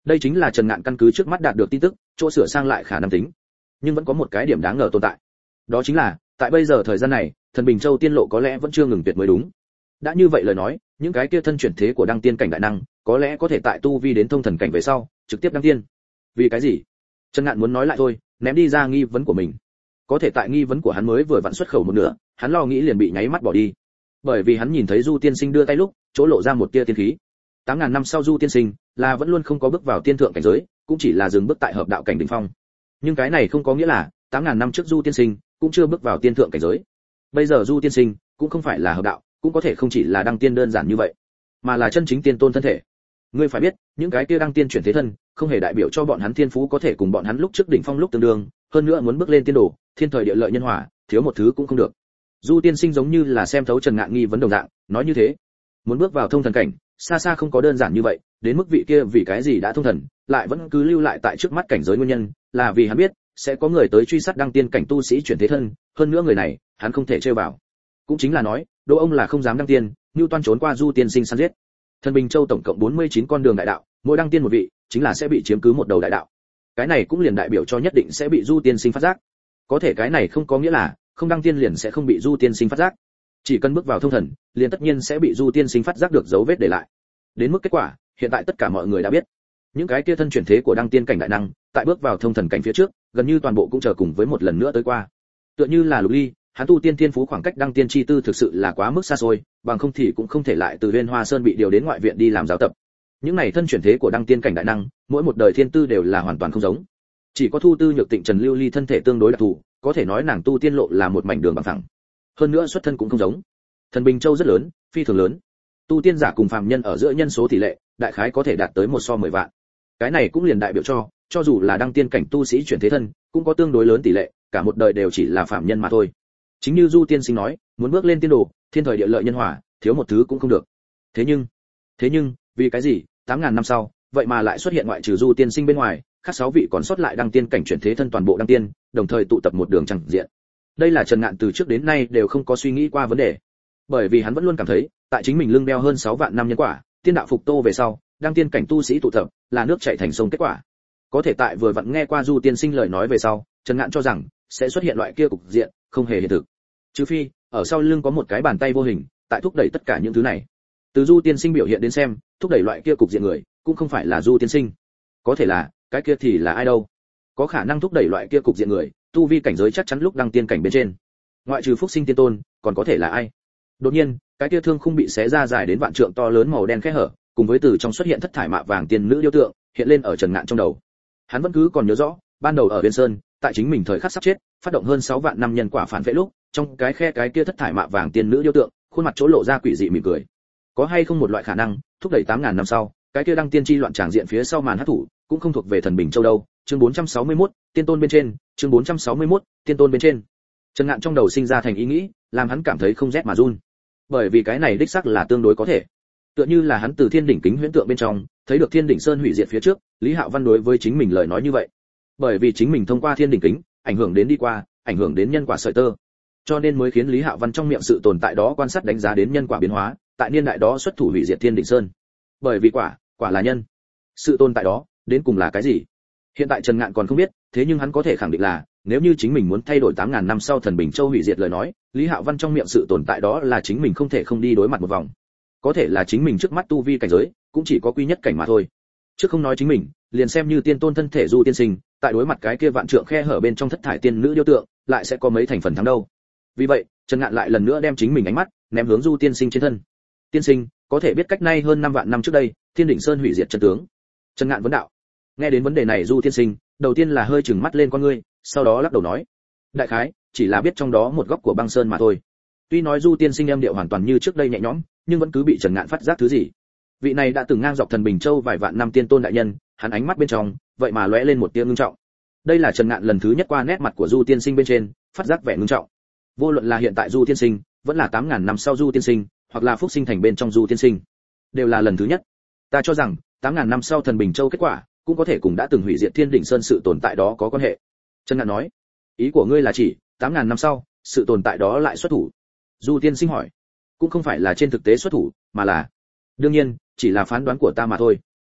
Đây chính là Trần Ngạn căn cứ trước mắt đạt được tin tức, chỗ sửa sang lại khả năng tính. Nhưng vẫn có một cái điểm đáng ngờ tồn tại. Đó chính là, tại bây giờ thời gian này, Thần Bình Châu tiên lộ có lẽ vẫn chưa ngừng tuyệt mới đúng. Đã như vậy lời nói, những cái kia thân chuyển thế của đăng tiên cảnh đại năng, có lẽ có thể tại tu vi đến thông thần cảnh về sau, trực tiếp đăng tiên. Vì cái gì? Trần Ngạn muốn nói lại thôi, ném đi ra nghi vấn của mình. Có thể tại nghi vấn của hắn mới vừa vặn xuất khẩu một nửa, hắn lo nghĩ liền bị nháy mắt bỏ đi. Bởi vì hắn nhìn thấy Du Tiên Sinh đưa tay lúc, chỗ lộ ra một tia tiên khí. tám ngàn năm sau Du Tiên Sinh là vẫn luôn không có bước vào tiên thượng cảnh giới, cũng chỉ là dừng bước tại hợp đạo cảnh đỉnh phong. Nhưng cái này không có nghĩa là tám ngàn năm trước Du Tiên Sinh cũng chưa bước vào tiên thượng cảnh giới. Bây giờ Du Tiên Sinh cũng không phải là hợp đạo, cũng có thể không chỉ là đăng tiên đơn giản như vậy, mà là chân chính tiên tôn thân thể. Ngươi phải biết, những cái kia đăng tiên chuyển thế thân, không hề đại biểu cho bọn hắn thiên phú có thể cùng bọn hắn lúc trước đỉnh phong lúc tương đương, hơn nữa muốn bước lên tiên đồ, thiên thời địa lợi nhân hòa, thiếu một thứ cũng không được. Du Tiên Sinh giống như là xem thấu Trần Ngạn nghi vấn đồng dạng, nói như thế, muốn bước vào thông thần cảnh, xa xa không có đơn giản như vậy, đến mức vị kia vì cái gì đã thông thần, lại vẫn cứ lưu lại tại trước mắt cảnh giới nguyên nhân, là vì hắn biết sẽ có người tới truy sát đăng tiên cảnh tu sĩ chuyển thế thân, hơn nữa người này, hắn không thể chơi vào. Cũng chính là nói, Đỗ ông là không dám đăng tiên, Nưu Toan trốn qua Du Tiên Sinh săn giết. Thần Bình Châu tổng cộng bốn mươi chín con đường đại đạo, mỗi đăng tiên một vị, chính là sẽ bị chiếm cứ một đầu đại đạo. Cái này cũng liền đại biểu cho nhất định sẽ bị Du Tiên Sinh phát giác. Có thể cái này không có nghĩa là không đăng tiên liền sẽ không bị Du Tiên Sinh phát giác. Chỉ cần bước vào thông thần, liền tất nhiên sẽ bị Du Tiên Sinh phát giác được dấu vết để lại. Đến mức kết quả, hiện tại tất cả mọi người đã biết. Những cái kia thân chuyển thế của đăng tiên cảnh đại năng, tại bước vào thông thần cảnh phía trước, gần như toàn bộ cũng chờ cùng với một lần nữa tới qua. Tựa như là Lục Ly, hắn tu tiên thiên phú khoảng cách đăng tiên chi tư thực sự là quá mức xa xôi, bằng không thì cũng không thể lại từ Liên Hoa Sơn bị điều đến ngoại viện đi làm giáo tập. Những này thân chuyển thế của đăng tiên cảnh đại năng, mỗi một đời thiên tư đều là hoàn toàn không giống. Chỉ có Thu Tư Nhược Tịnh Trần Lưu Ly thân thể tương đối đặc thù, có thể nói nàng tu tiên lộ là một mảnh đường bằng phẳng. Hơn nữa xuất thân cũng không giống. Thần Bình Châu rất lớn, phi thường lớn. Tu tiên giả cùng phàm nhân ở giữa nhân số tỷ lệ, đại khái có thể đạt tới một so mười vạn. Cái này cũng liền đại biểu cho, cho dù là đăng tiên cảnh tu sĩ chuyển thế thân, cũng có tương đối lớn tỷ lệ, cả một đời đều chỉ là phàm nhân mà thôi. Chính như Du Tiên Sinh nói, muốn bước lên tiên đồ, thiên thời địa lợi nhân hòa, thiếu một thứ cũng không được. Thế nhưng, thế nhưng, vì cái gì, tám ngàn năm sau, vậy mà lại xuất hiện ngoại trừ Du Tiên Sinh bên ngoài, khác sáu vị còn sót lại đăng tiên cảnh chuyển thế thân toàn bộ đăng tiên, đồng thời tụ tập một đường chẳng diện. Đây là Trần Ngạn từ trước đến nay đều không có suy nghĩ qua vấn đề. Bởi vì hắn vẫn luôn cảm thấy, tại chính mình lưng đeo hơn sáu vạn năm nhân quả, tiên đạo phục tô về sau, đăng tiên cảnh tu sĩ tụ tập, là nước chảy thành sông kết quả. Có thể tại vừa vặn nghe qua Du Tiên Sinh lời nói về sau, Trần Ngạn cho rằng sẽ xuất hiện loại kia cục diện, không hề hiện thực. Trừ phi, ở sau lưng có một cái bàn tay vô hình, tại thúc đẩy tất cả những thứ này. Từ Du Tiên Sinh biểu hiện đến xem, thúc đẩy loại kia cục diện người, cũng không phải là Du Tiên Sinh. Có thể là, cái kia thì là ai đâu? Có khả năng thúc đẩy loại kia cục diện người, tu vi cảnh giới chắc chắn lúc đăng tiên cảnh bên trên. Ngoại trừ Phúc Sinh Tiên Tôn, còn có thể là ai? Đột nhiên, cái kia thương khung bị xé ra dài đến vạn trượng to lớn màu đen khẽ hở, cùng với từ trong xuất hiện thất thải mạ vàng tiên nữ điêu tượng, hiện lên ở Trần Ngạn trong đầu. Hắn vẫn cứ còn nhớ rõ, ban đầu ở Viên Sơn, tại chính mình thời khắc sắp chết, phát động hơn sáu vạn năm nhân quả phản vệ lúc, trong cái khe cái kia thất thải mạ vàng tiên nữ điêu tượng, khuôn mặt chỗ lộ ra quỷ dị mỉm cười. Có hay không một loại khả năng, thúc đẩy tám ngàn năm sau, cái kia đăng tiên chi loạn tràng diện phía sau màn hắc thủ, cũng không thuộc về Thần Bình Châu đâu. Chương bốn trăm sáu mươi mốt, tiên tôn bên trên, chương bốn trăm sáu mươi mốt, tiên tôn bên trên. Trần Ngạn trong đầu sinh ra thành ý nghĩ, làm hắn cảm thấy không rét mà run. Bởi vì cái này đích xác là tương đối có thể. Tựa như là hắn từ Thiên đỉnh kính huyễn tượng bên trong, thấy được Thiên đỉnh sơn hủy diệt phía trước, Lý Hạo Văn đối với chính mình lời nói như vậy. Bởi vì chính mình thông qua Thiên đỉnh kính, ảnh hưởng đến đi qua, ảnh hưởng đến nhân quả sợi tơ, cho nên mới khiến Lý Hạo Văn trong miệng sự tồn tại đó quan sát đánh giá đến nhân quả biến hóa, tại niên đại đó xuất thủ hủy diệt Thiên đỉnh sơn. Bởi vì quả, quả là nhân. Sự tồn tại đó, đến cùng là cái gì? Hiện tại Trần Ngạn còn không biết, thế nhưng hắn có thể khẳng định là, nếu như chính mình muốn thay đổi tám ngàn năm sau Thần Bình Châu hủy diệt lời nói, Lý Hạo Văn trong miệng sự tồn tại đó là chính mình không thể không đi đối mặt một vòng. Có thể là chính mình trước mắt tu vi cảnh giới, cũng chỉ có quy nhất cảnh mà thôi. Trước không nói chính mình, liền xem như tiên tôn thân thể Du Tiên Sinh, tại đối mặt cái kia vạn trượng khe hở bên trong thất thải tiên nữ điêu tượng, lại sẽ có mấy thành phần thắng đâu. Vì vậy, Trần Ngạn lại lần nữa đem chính mình ánh mắt ném hướng Du Tiên Sinh trên thân. Tiên sinh, có thể biết cách nay hơn năm vạn năm trước đây, Thiên đỉnh sơn hủy diệt chân tướng. Trần Ngạn vấn đạo. Nghe đến vấn đề này Du Tiên Sinh, đầu tiên là hơi chừng mắt lên con ngươi, sau đó lắc đầu nói: đại khái, chỉ là biết trong đó một góc của băng sơn mà thôi. Tuy nói Du Tiên Sinh em điệu hoàn toàn như trước đây nhẹ nhõm, nhưng vẫn cứ bị Trần Ngạn phát giác thứ gì. Vị này đã từng ngang dọc Thần Bình Châu vài vạn năm tiên tôn đại nhân, hắn ánh mắt bên trong, vậy mà lóe lên một tia ngưng trọng. Đây là Trần Ngạn lần thứ nhất qua nét mặt của Du Tiên Sinh bên trên, phát giác vẻ ngưng trọng. Vô luận là hiện tại Du Tiên Sinh, vẫn là tám ngàn năm sau Du Tiên Sinh, hoặc là Phúc Sinh thành bên trong Du Tiên Sinh, đều là lần thứ nhất. Ta cho rằng, tám ngàn năm sau Thần Bình Châu kết quả, cũng có thể cùng đã từng hủy diệt Thiên đỉnh sơn sự tồn tại đó có quan hệ. Trần Ngạn nói, ý của ngươi là chỉ tám ngàn năm sau, sự tồn tại đó lại xuất thủ? Du Tiên Sinh hỏi. Cũng không phải là trên thực tế xuất thủ, mà là, đương nhiên, chỉ là phán đoán của ta mà thôi.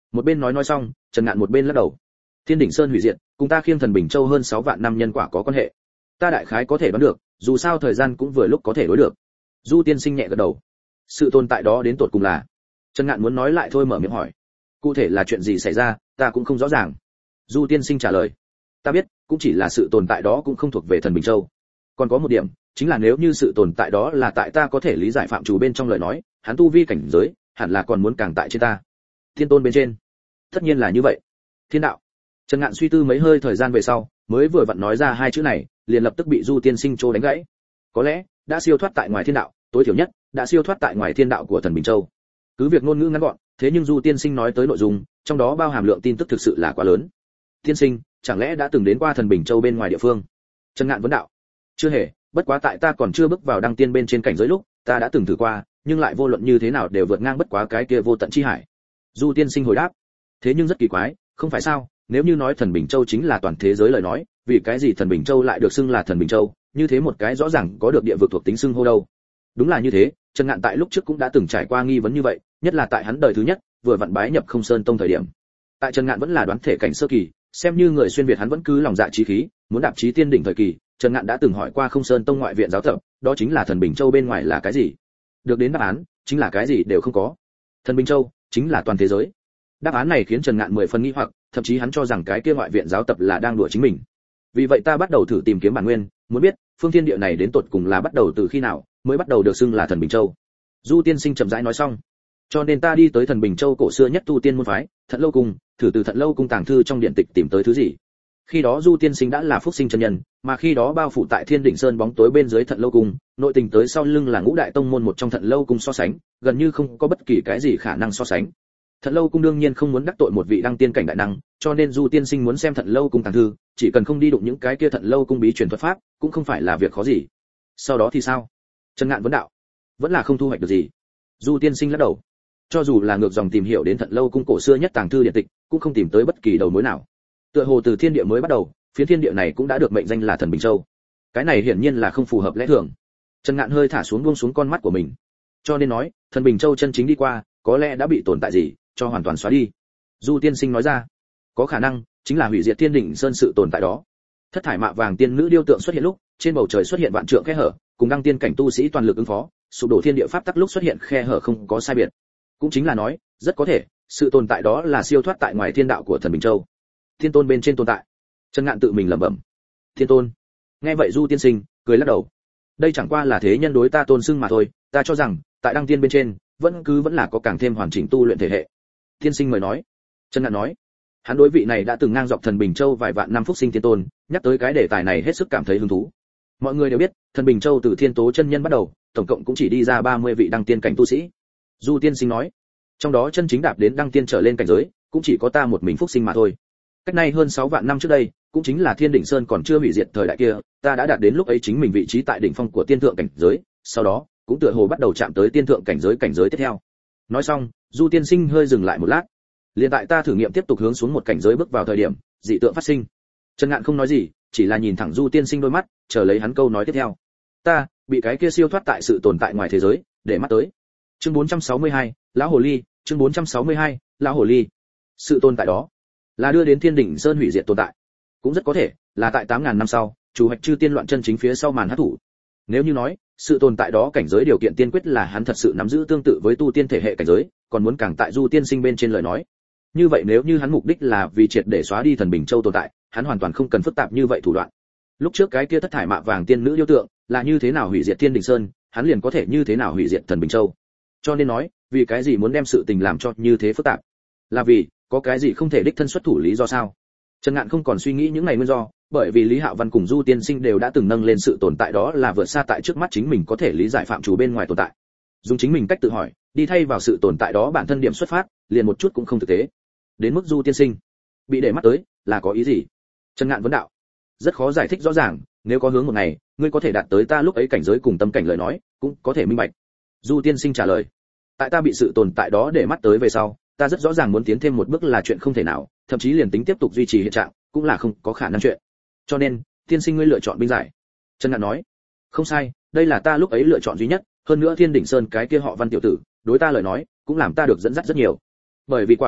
Một bên nói nói xong, Trần Ngạn một bên lắc đầu. Thiên đỉnh sơn hủy diệt, cùng ta khiêng thần bình châu hơn sáu vạn năm nhân quả có quan hệ. Ta đại khái có thể đoán được, dù sao thời gian cũng vừa lúc có thể đối được. Du tiên sinh nhẹ gật đầu. Sự tồn tại đó đến tột cùng là? Trần Ngạn muốn nói lại thôi mở miệng hỏi. Cụ thể là chuyện gì xảy ra, ta cũng không rõ ràng. Du tiên sinh trả lời. Ta biết, cũng chỉ là sự tồn tại đó cũng không thuộc về thần bình châu. Còn có một điểm, chính là nếu như sự tồn tại đó là tại ta có thể lý giải phạm chủ bên trong lời nói, hắn tu vi cảnh giới, hẳn là còn muốn càng tại trên ta. Thiên tôn bên trên. Tất nhiên là như vậy. Thiên đạo. Trần Ngạn suy tư mấy hơi thời gian về sau, mới vừa vặn nói ra hai chữ này, liền lập tức bị Du tiên sinh trô đánh gãy. Có lẽ đã siêu thoát tại ngoài thiên đạo, tối thiểu nhất đã siêu thoát tại ngoài thiên đạo của thần bình châu. Cứ việc ngôn ngữ ngắn gọn, thế nhưng Du tiên sinh nói tới nội dung, trong đó bao hàm lượng tin tức thực sự là quá lớn. Tiên sinh, chẳng lẽ đã từng đến qua thần bình châu bên ngoài địa phương? Trần Ngạn vấn đạo. Chưa hề, bất quá tại ta còn chưa bước vào đăng tiên bên trên cảnh giới lúc, ta đã từng thử qua, nhưng lại vô luận như thế nào đều vượt ngang bất quá cái kia vô tận chi hải. Du tiên sinh hồi đáp. Thế nhưng rất kỳ quái, không phải sao? Nếu như nói thần bình châu chính là toàn thế giới lời nói, vì cái gì thần bình châu lại được xưng là thần bình châu? Như thế một cái rõ ràng có được địa vực thuộc tính xưng hô đâu? Đúng là như thế, Trần Ngạn tại lúc trước cũng đã từng trải qua nghi vấn như vậy, nhất là tại hắn đời thứ nhất, vừa vặn bái nhập Không Sơn Tông thời điểm. Tại Trần Ngạn vẫn là đoán thể cảnh sơ kỳ, xem như người xuyên việt hắn vẫn cứ lòng dạ chí khí, muốn đạp chí tiên đỉnh thời kỳ, Trần Ngạn đã từng hỏi qua Không Sơn Tông ngoại viện giáo thập, đó chính là thần bình châu bên ngoài là cái gì? Được đến đáp án, chính là cái gì đều không có. Thần bình châu chính là toàn thế giới. Đáp án này khiến Trần Ngạn mười phần nghi hoặc, thậm chí hắn cho rằng cái kia ngoại viện giáo tập là đang đùa chính mình. Vì vậy ta bắt đầu thử tìm kiếm bản nguyên, muốn biết phương thiên địa này đến tột cùng là bắt đầu từ khi nào, mới bắt đầu được xưng là thần bình châu. Du tiên sinh chậm rãi nói xong. Cho nên ta đi tới thần bình châu cổ xưa nhất tu tiên môn phái, Thận Lâu cung, thử từ Thận Lâu cung tàng thư trong điện tịch tìm tới thứ gì. Khi đó Du tiên sinh đã là phúc sinh chân nhân, mà khi đó bao phủ tại Thiên đỉnh sơn bóng tối bên dưới Thận Lâu cung, nội tình tới sau lưng là ngũ đại tông môn một trong Thận Lâu cung so sánh, gần như không có bất kỳ cái gì khả năng so sánh. Thận Lâu cung đương nhiên không muốn đắc tội một vị đăng tiên cảnh đại năng, cho nên Du tiên sinh muốn xem Thận Lâu cung tàng thư, chỉ cần không đi đụng những cái kia Thận Lâu cung bí truyền thuật pháp, cũng không phải là việc khó gì. Sau đó thì sao? Trần Ngạn vấn đạo. Vẫn là không thu hoạch được gì. Du tiên sinh lắc đầu. Cho dù là ngược dòng tìm hiểu đến Thận Lâu cung cổ xưa nhất tàng thư điện tịch, cũng không tìm tới bất kỳ đầu mối nào. Tựa hồ từ thiên địa mới bắt đầu, phiến thiên địa này cũng đã được mệnh danh là thần bình châu. Cái này hiển nhiên là không phù hợp lẽ thường. Trần Ngạn hơi thả xuống buông xuống con mắt của mình. Cho nên nói, thần bình châu chân chính đi qua, có lẽ đã bị tồn tại gì, cho hoàn toàn xóa đi. Du tiên sinh nói ra, có khả năng chính là hủy diệt thiên đỉnh sơn sự tồn tại đó. Thất thải mạ vàng tiên nữ điêu tượng xuất hiện lúc, trên bầu trời xuất hiện vạn trượng khe hở, cùng đăng tiên cảnh tu sĩ toàn lực ứng phó, sụp đổ thiên địa pháp tắc lúc xuất hiện khe hở không có sai biệt. Cũng chính là nói, rất có thể, sự tồn tại đó là siêu thoát tại ngoài thiên đạo của thần bình châu. Thiên tôn bên trên tồn tại. Trần Ngạn tự mình lẩm bẩm. Thiên tôn. Nghe vậy Du tiên sinh cười lắc đầu. Đây chẳng qua là thế nhân đối ta tôn xưng mà thôi, ta cho rằng tại đăng tiên bên trên vẫn cứ vẫn là có càng thêm hoàn chỉnh tu luyện thể hệ. Tiên sinh mời nói. Trần Ngạn nói. Hắn đối vị này đã từng ngang dọc thần bình châu vài vạn năm phúc sinh thiên tôn, nhắc tới cái đề tài này hết sức cảm thấy hứng thú. Mọi người đều biết, thần bình châu từ thiên tố chân nhân bắt đầu, tổng cộng cũng chỉ đi ra ba mươi vị đăng tiên cảnh tu sĩ. Du tiên sinh nói. Trong đó chân chính đạp đến đăng tiên trở lên cảnh giới, cũng chỉ có ta một mình phúc sinh mà thôi. Cách nay hơn sáu vạn năm trước đây, cũng chính là Thiên đỉnh sơn còn chưa hủy diệt thời đại kia, ta đã đạt đến lúc ấy chính mình vị trí tại đỉnh phong của tiên thượng cảnh giới, sau đó cũng tựa hồ bắt đầu chạm tới tiên thượng cảnh giới cảnh giới tiếp theo. Nói xong, Du tiên sinh hơi dừng lại một lát. Liền tại ta thử nghiệm tiếp tục hướng xuống một cảnh giới bước vào thời điểm, dị tượng phát sinh. Trần Ngạn không nói gì, chỉ là nhìn thẳng Du tiên sinh đôi mắt, chờ lấy hắn câu nói tiếp theo. Ta bị cái kia siêu thoát tại sự tồn tại ngoài thế giới, để mắt tới. Chương bốn trăm sáu mươi hai, lão hồ ly, chương bốn trăm sáu mươi hai, lão hồ ly. Sự tồn tại đó là đưa đến Thiên đỉnh sơn hủy diệt tồn tại, cũng rất có thể là tại tám ngàn năm sau, chủ hoạch chư tiên loạn chân chính phía sau màn hắc thủ. Nếu như nói, sự tồn tại đó cảnh giới điều kiện tiên quyết là hắn thật sự nắm giữ tương tự với tu tiên thể hệ cảnh giới, còn muốn càng tại Du tiên sinh bên trên lời nói. Như vậy nếu như hắn mục đích là vì triệt để xóa đi thần bình châu tồn tại, hắn hoàn toàn không cần phức tạp như vậy thủ đoạn. Lúc trước cái kia thất thải mạ vàng tiên nữ điêu tượng, là như thế nào hủy diệt Thiên đỉnh sơn, hắn liền có thể như thế nào hủy diệt thần bình châu. Cho nên nói, vì cái gì muốn đem sự tình làm cho như thế phức tạp? Là vì có cái gì không thể đích thân xuất thủ lý do sao? Trần Ngạn không còn suy nghĩ những ngày nguyên do, bởi vì Lý Hạo Văn cùng Du tiên sinh đều đã từng nâng lên sự tồn tại đó là vượt xa tại trước mắt chính mình có thể lý giải phạm chủ bên ngoài tồn tại. Dùng chính mình cách tự hỏi, đi thay vào sự tồn tại đó bản thân điểm xuất phát, liền một chút cũng không thực tế. Đến mức Du tiên sinh bị để mắt tới, là có ý gì? Trần Ngạn vấn đạo. Rất khó giải thích rõ ràng, nếu có hướng một ngày, ngươi có thể đạt tới ta lúc ấy cảnh giới cùng tâm cảnh lời nói, cũng có thể minh bạch. Du tiên sinh trả lời. Tại ta bị sự tồn tại đó để mắt tới về sau, ta rất rõ ràng muốn tiến thêm một bước là chuyện không thể nào, thậm chí liền tính tiếp tục duy trì hiện trạng, cũng là không có khả năng chuyện. Cho nên, tiên sinh ngươi lựa chọn binh giải. Trần Ngạn nói. Không sai, đây là ta lúc ấy lựa chọn duy nhất, hơn nữa Thiên đỉnh sơn cái kia họ Văn tiểu tử, đối ta lời nói, cũng làm ta được dẫn dắt rất nhiều. Bởi vì quả,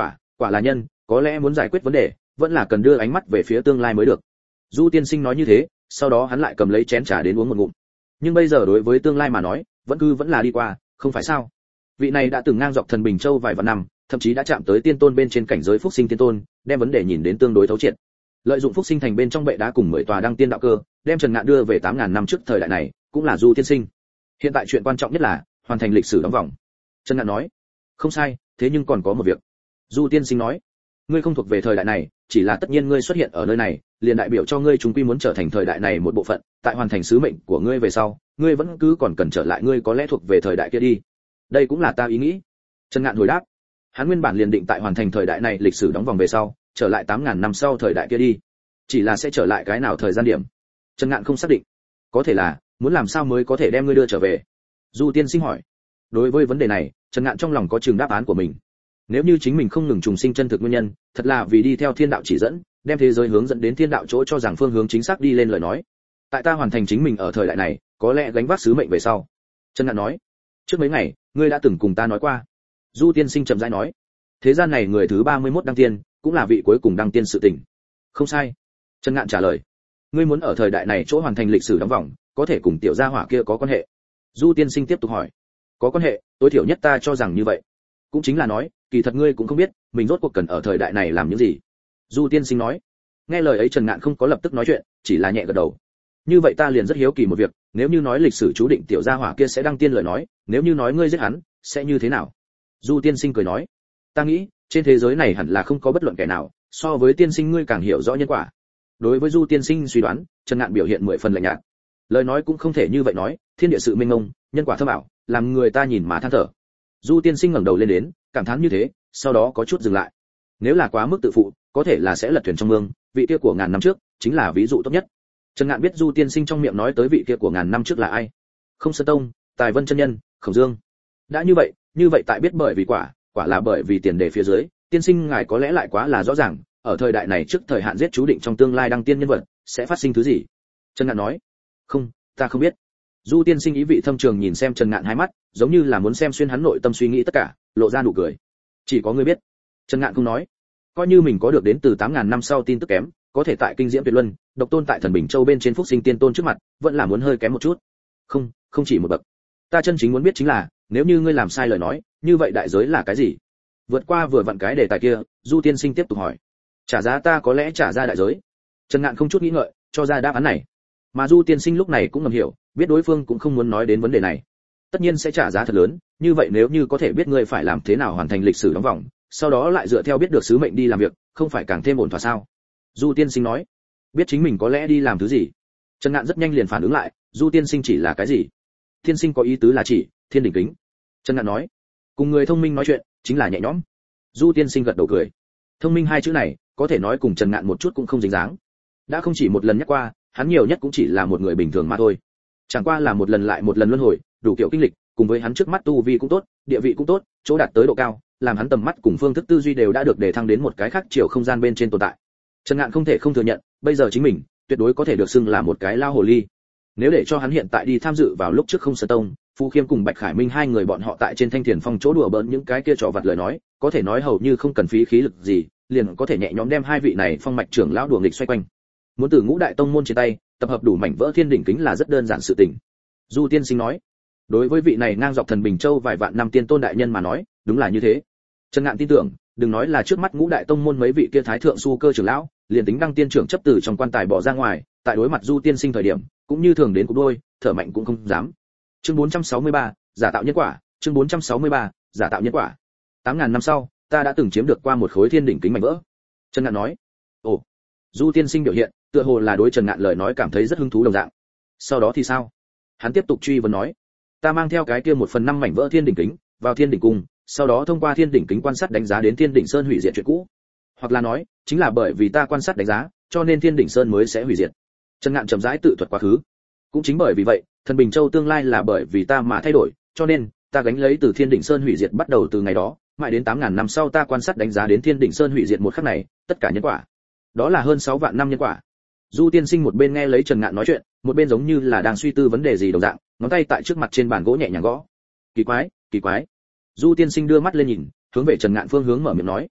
quả là nhân, có lẽ muốn giải quyết vấn đề, vẫn là cần đưa ánh mắt về phía tương lai mới được. Du tiên sinh nói như thế, sau đó hắn lại cầm lấy chén trà đến uống một ngụm. Nhưng bây giờ đối với tương lai mà nói, vẫn cứ vẫn là đi qua, không phải sao? Vị này đã từng ngang dọc thần Bình Châu vài vạn năm, thậm chí đã chạm tới tiên tôn bên trên cảnh giới phúc sinh tiên tôn, đem vấn đề nhìn đến tương đối thấu triệt. Lợi dụng phúc sinh thành bên trong bệ đá cùng mười tòa đăng tiên đạo cơ, đem Trần Ngạn đưa về tám ngàn năm trước thời đại này, cũng là Du tiên sinh. Hiện tại chuyện quan trọng nhất là hoàn thành lịch sử đóng vòng. Trần Ngạn nói, không sai, thế nhưng còn có một việc. Du tiên sinh nói, ngươi không thuộc về thời đại này, chỉ là tất nhiên ngươi xuất hiện ở nơi này, liền đại biểu cho ngươi chúng quy muốn trở thành thời đại này một bộ phận, tại hoàn thành sứ mệnh của ngươi về sau, ngươi vẫn cứ còn cần trở lại ngươi có lẽ thuộc về thời đại kia đi. Đây cũng là ta ý nghĩ. Trần Ngạn hồi đáp. Hắn nguyên bản liền định tại hoàn thành thời đại này lịch sử đóng vòng về sau, trở lại tám ngàn năm sau thời đại kia đi. Chỉ là sẽ trở lại cái nào thời gian điểm, Trần Ngạn không xác định. Có thể là, muốn làm sao mới có thể đem ngươi đưa trở về? Du tiên sinh hỏi. Đối với vấn đề này, Trần Ngạn trong lòng có chừng đáp án của mình. Nếu như chính mình không ngừng trùng sinh chân thực nguyên nhân, thật là vì đi theo thiên đạo chỉ dẫn, đem thế giới hướng dẫn đến thiên đạo chỗ cho rằng phương hướng chính xác đi lên lời nói. Tại ta hoàn thành chính mình ở thời đại này, có lẽ gánh vác sứ mệnh về sau. Trần Ngạn nói. Trước mấy ngày, ngươi đã từng cùng ta nói qua. Du tiên sinh chậm rãi nói. Thế gian này người thứ ba mươi mốt đăng tiên, cũng là vị cuối cùng đăng tiên sự tình. Không sai. Trần Ngạn trả lời. Ngươi muốn ở thời đại này chỗ hoàn thành lịch sử đóng vòng, có thể cùng tiểu gia hỏa kia có quan hệ. Du tiên sinh tiếp tục hỏi. Có quan hệ, tối thiểu nhất ta cho rằng như vậy. Cũng chính là nói, kỳ thật ngươi cũng không biết, mình rốt cuộc cần ở thời đại này làm những gì. Du tiên sinh nói. Nghe lời ấy Trần Ngạn không có lập tức nói chuyện, chỉ là nhẹ gật đầu. Như vậy ta liền rất hiếu kỳ một việc, nếu như nói lịch sử chú định tiểu gia hỏa kia sẽ đăng tiên lời nói, nếu như nói ngươi giết hắn, sẽ như thế nào? Du tiên sinh cười nói. Ta nghĩ, trên thế giới này hẳn là không có bất luận kẻ nào, so với tiên sinh ngươi càng hiểu rõ nhân quả. Đối với Du tiên sinh suy đoán, Trần Ngạn biểu hiện mười phần lạnh nhạt. Lời nói cũng không thể như vậy nói, thiên địa sự mênh mông, nhân quả thâm ảo, làm người ta nhìn mà than thở. Du tiên sinh ngẩng đầu lên đến, cảm thán như thế, sau đó có chút dừng lại. Nếu là quá mức tự phụ, có thể là sẽ lật thuyền trong mương, vị kia của ngàn năm trước, chính là ví dụ tốt nhất. Trần Ngạn biết Du tiên sinh trong miệng nói tới vị kia của ngàn năm trước là ai. Không Sơn Tông, Tài Vân chân nhân, Khổng Dương. Đã như vậy, như vậy tại biết bởi vì quả, quả là bởi vì tiền đề phía dưới, tiên sinh ngài có lẽ lại quá là rõ ràng, ở thời đại này trước thời hạn giết chú định trong tương lai đăng tiên nhân vật, sẽ phát sinh thứ gì? Trần Ngạn nói. Không, ta không biết. Du tiên sinh ý vị thâm trường nhìn xem Trần Ngạn hai mắt, giống như là muốn xem xuyên hắn nội tâm suy nghĩ tất cả, lộ ra nụ cười. Chỉ có ngươi biết. Trần Ngạn không nói. Coi như mình có được đến từ tám ngàn năm sau tin tức kém, có thể tại kinh diễm tuyệt luân, độc tôn tại thần Bình Châu bên trên phúc sinh tiên tôn trước mặt, vẫn là muốn hơi kém một chút. Không, không chỉ một bậc. Ta chân chính muốn biết chính là, nếu như ngươi làm sai lời nói, như vậy đại giới là cái gì? Vượt qua vừa vặn cái đề tài kia, Du tiên sinh tiếp tục hỏi. Trả giá ta có lẽ trả ra đại giới. Trần Ngạn không chút nghĩ ngợi, cho ra đáp án này. Mà Du tiên sinh lúc này cũng ngầm hiểu, biết đối phương cũng không muốn nói đến vấn đề này. Tất nhiên sẽ trả giá thật lớn, như vậy nếu như có thể biết ngươi phải làm thế nào hoàn thành lịch sử đóng vòng, sau đó lại dựa theo biết được sứ mệnh đi làm việc, không phải càng thêm ổn thỏa sao? Du tiên sinh nói. Biết chính mình có lẽ đi làm thứ gì? Trần Ngạn rất nhanh liền phản ứng lại, Du tiên sinh chỉ là cái gì? Tiên sinh có ý tứ là chỉ thiên đỉnh kính. Trần Ngạn nói. Cùng người thông minh nói chuyện, chính là nhẹ nhõm. Du tiên sinh gật đầu cười. Thông minh hai chữ này, có thể nói cùng Trần Ngạn một chút cũng không dính dáng. Đã không chỉ một lần nhắc qua, hắn nhiều nhất cũng chỉ là một người bình thường mà thôi. Chẳng qua là một lần lại một lần luân hồi, đủ kiểu kinh lịch, cùng với hắn trước mắt tu vi cũng tốt, địa vị cũng tốt, chỗ đạt tới độ cao, làm hắn tầm mắt cùng phương thức tư duy đều đã được đề thăng đến một cái khác chiều không gian bên trên tồn tại. Trần Ngạn không thể không thừa nhận, bây giờ chính mình tuyệt đối có thể được xưng là một cái lao hồ ly. Nếu để cho hắn hiện tại đi tham dự vào lúc trước Không Sơn Tông, Phù Khiêm cùng Bạch Khải Minh hai người bọn họ tại trên Thanh Thiền Phong chỗ đùa bỡn những cái kia trò vặt lời nói, có thể nói hầu như không cần phí khí lực gì, liền có thể nhẹ nhõm đem hai vị này phong mạch trưởng lão đùa nghịch xoay quanh. Muốn từ ngũ đại tông môn trên tay, tập hợp đủ mảnh vỡ thiên đỉnh kính là rất đơn giản sự tình. Du tiên sinh nói. Đối với vị này ngang dọc thần Bình Châu vài vạn năm tiên tôn đại nhân mà nói, đúng là như thế. Trần Ngạn tin tưởng, đừng nói là trước mắt ngũ đại tông môn mấy vị kia thái thượng su cơ trưởng lão, liền tính đăng tiên trưởng chấp tử trong quan tài bỏ ra ngoài, tại đối mặt Du tiên sinh thời điểm, cũng như thường đến cục đôi, thở mạnh cũng không dám. Chương bốn trăm sáu mươi ba, giả tạo nhân quả, chương bốn trăm sáu mươi ba, giả tạo nhân quả. tám ngàn năm sau, ta đã từng chiếm được qua một khối thiên đỉnh kính mảnh vỡ. Trần Ngạn nói. Ồ. Du tiên sinh biểu hiện, tựa hồ là đối Trần Ngạn lời nói cảm thấy rất hứng thú đồng dạng. Sau đó thì sao? Hắn tiếp tục truy vấn nói. Ta mang theo cái kia một phần năm mảnh vỡ thiên đỉnh kính vào thiên đỉnh cung, sau đó thông qua thiên đỉnh kính quan sát đánh giá đến thiên đỉnh sơn hủy diệt chuyện cũ. Hoặc là nói, chính là bởi vì ta quan sát đánh giá, cho nên thiên đỉnh sơn mới sẽ hủy diệt. Trần Ngạn chậm rãi tự thuật quá khứ. Cũng chính bởi vì vậy, thần Bình Châu tương lai là bởi vì ta mà thay đổi, cho nên ta gánh lấy từ thiên đỉnh sơn hủy diệt bắt đầu từ ngày đó, mãi đến tám ngàn năm sau ta quan sát đánh giá đến thiên đỉnh sơn hủy diệt một khắc này, tất cả nhân quả. Đó là hơn sáu vạn năm nhân quả. Du tiên sinh một bên nghe lấy Trần Ngạn nói chuyện, một bên giống như là đang suy tư vấn đề gì đồng dạng, ngón tay tại trước mặt trên bàn gỗ nhẹ nhàng gõ. Kỳ quái, kỳ quái. Du tiên sinh đưa mắt lên nhìn, hướng về Trần Ngạn phương hướng mở miệng nói.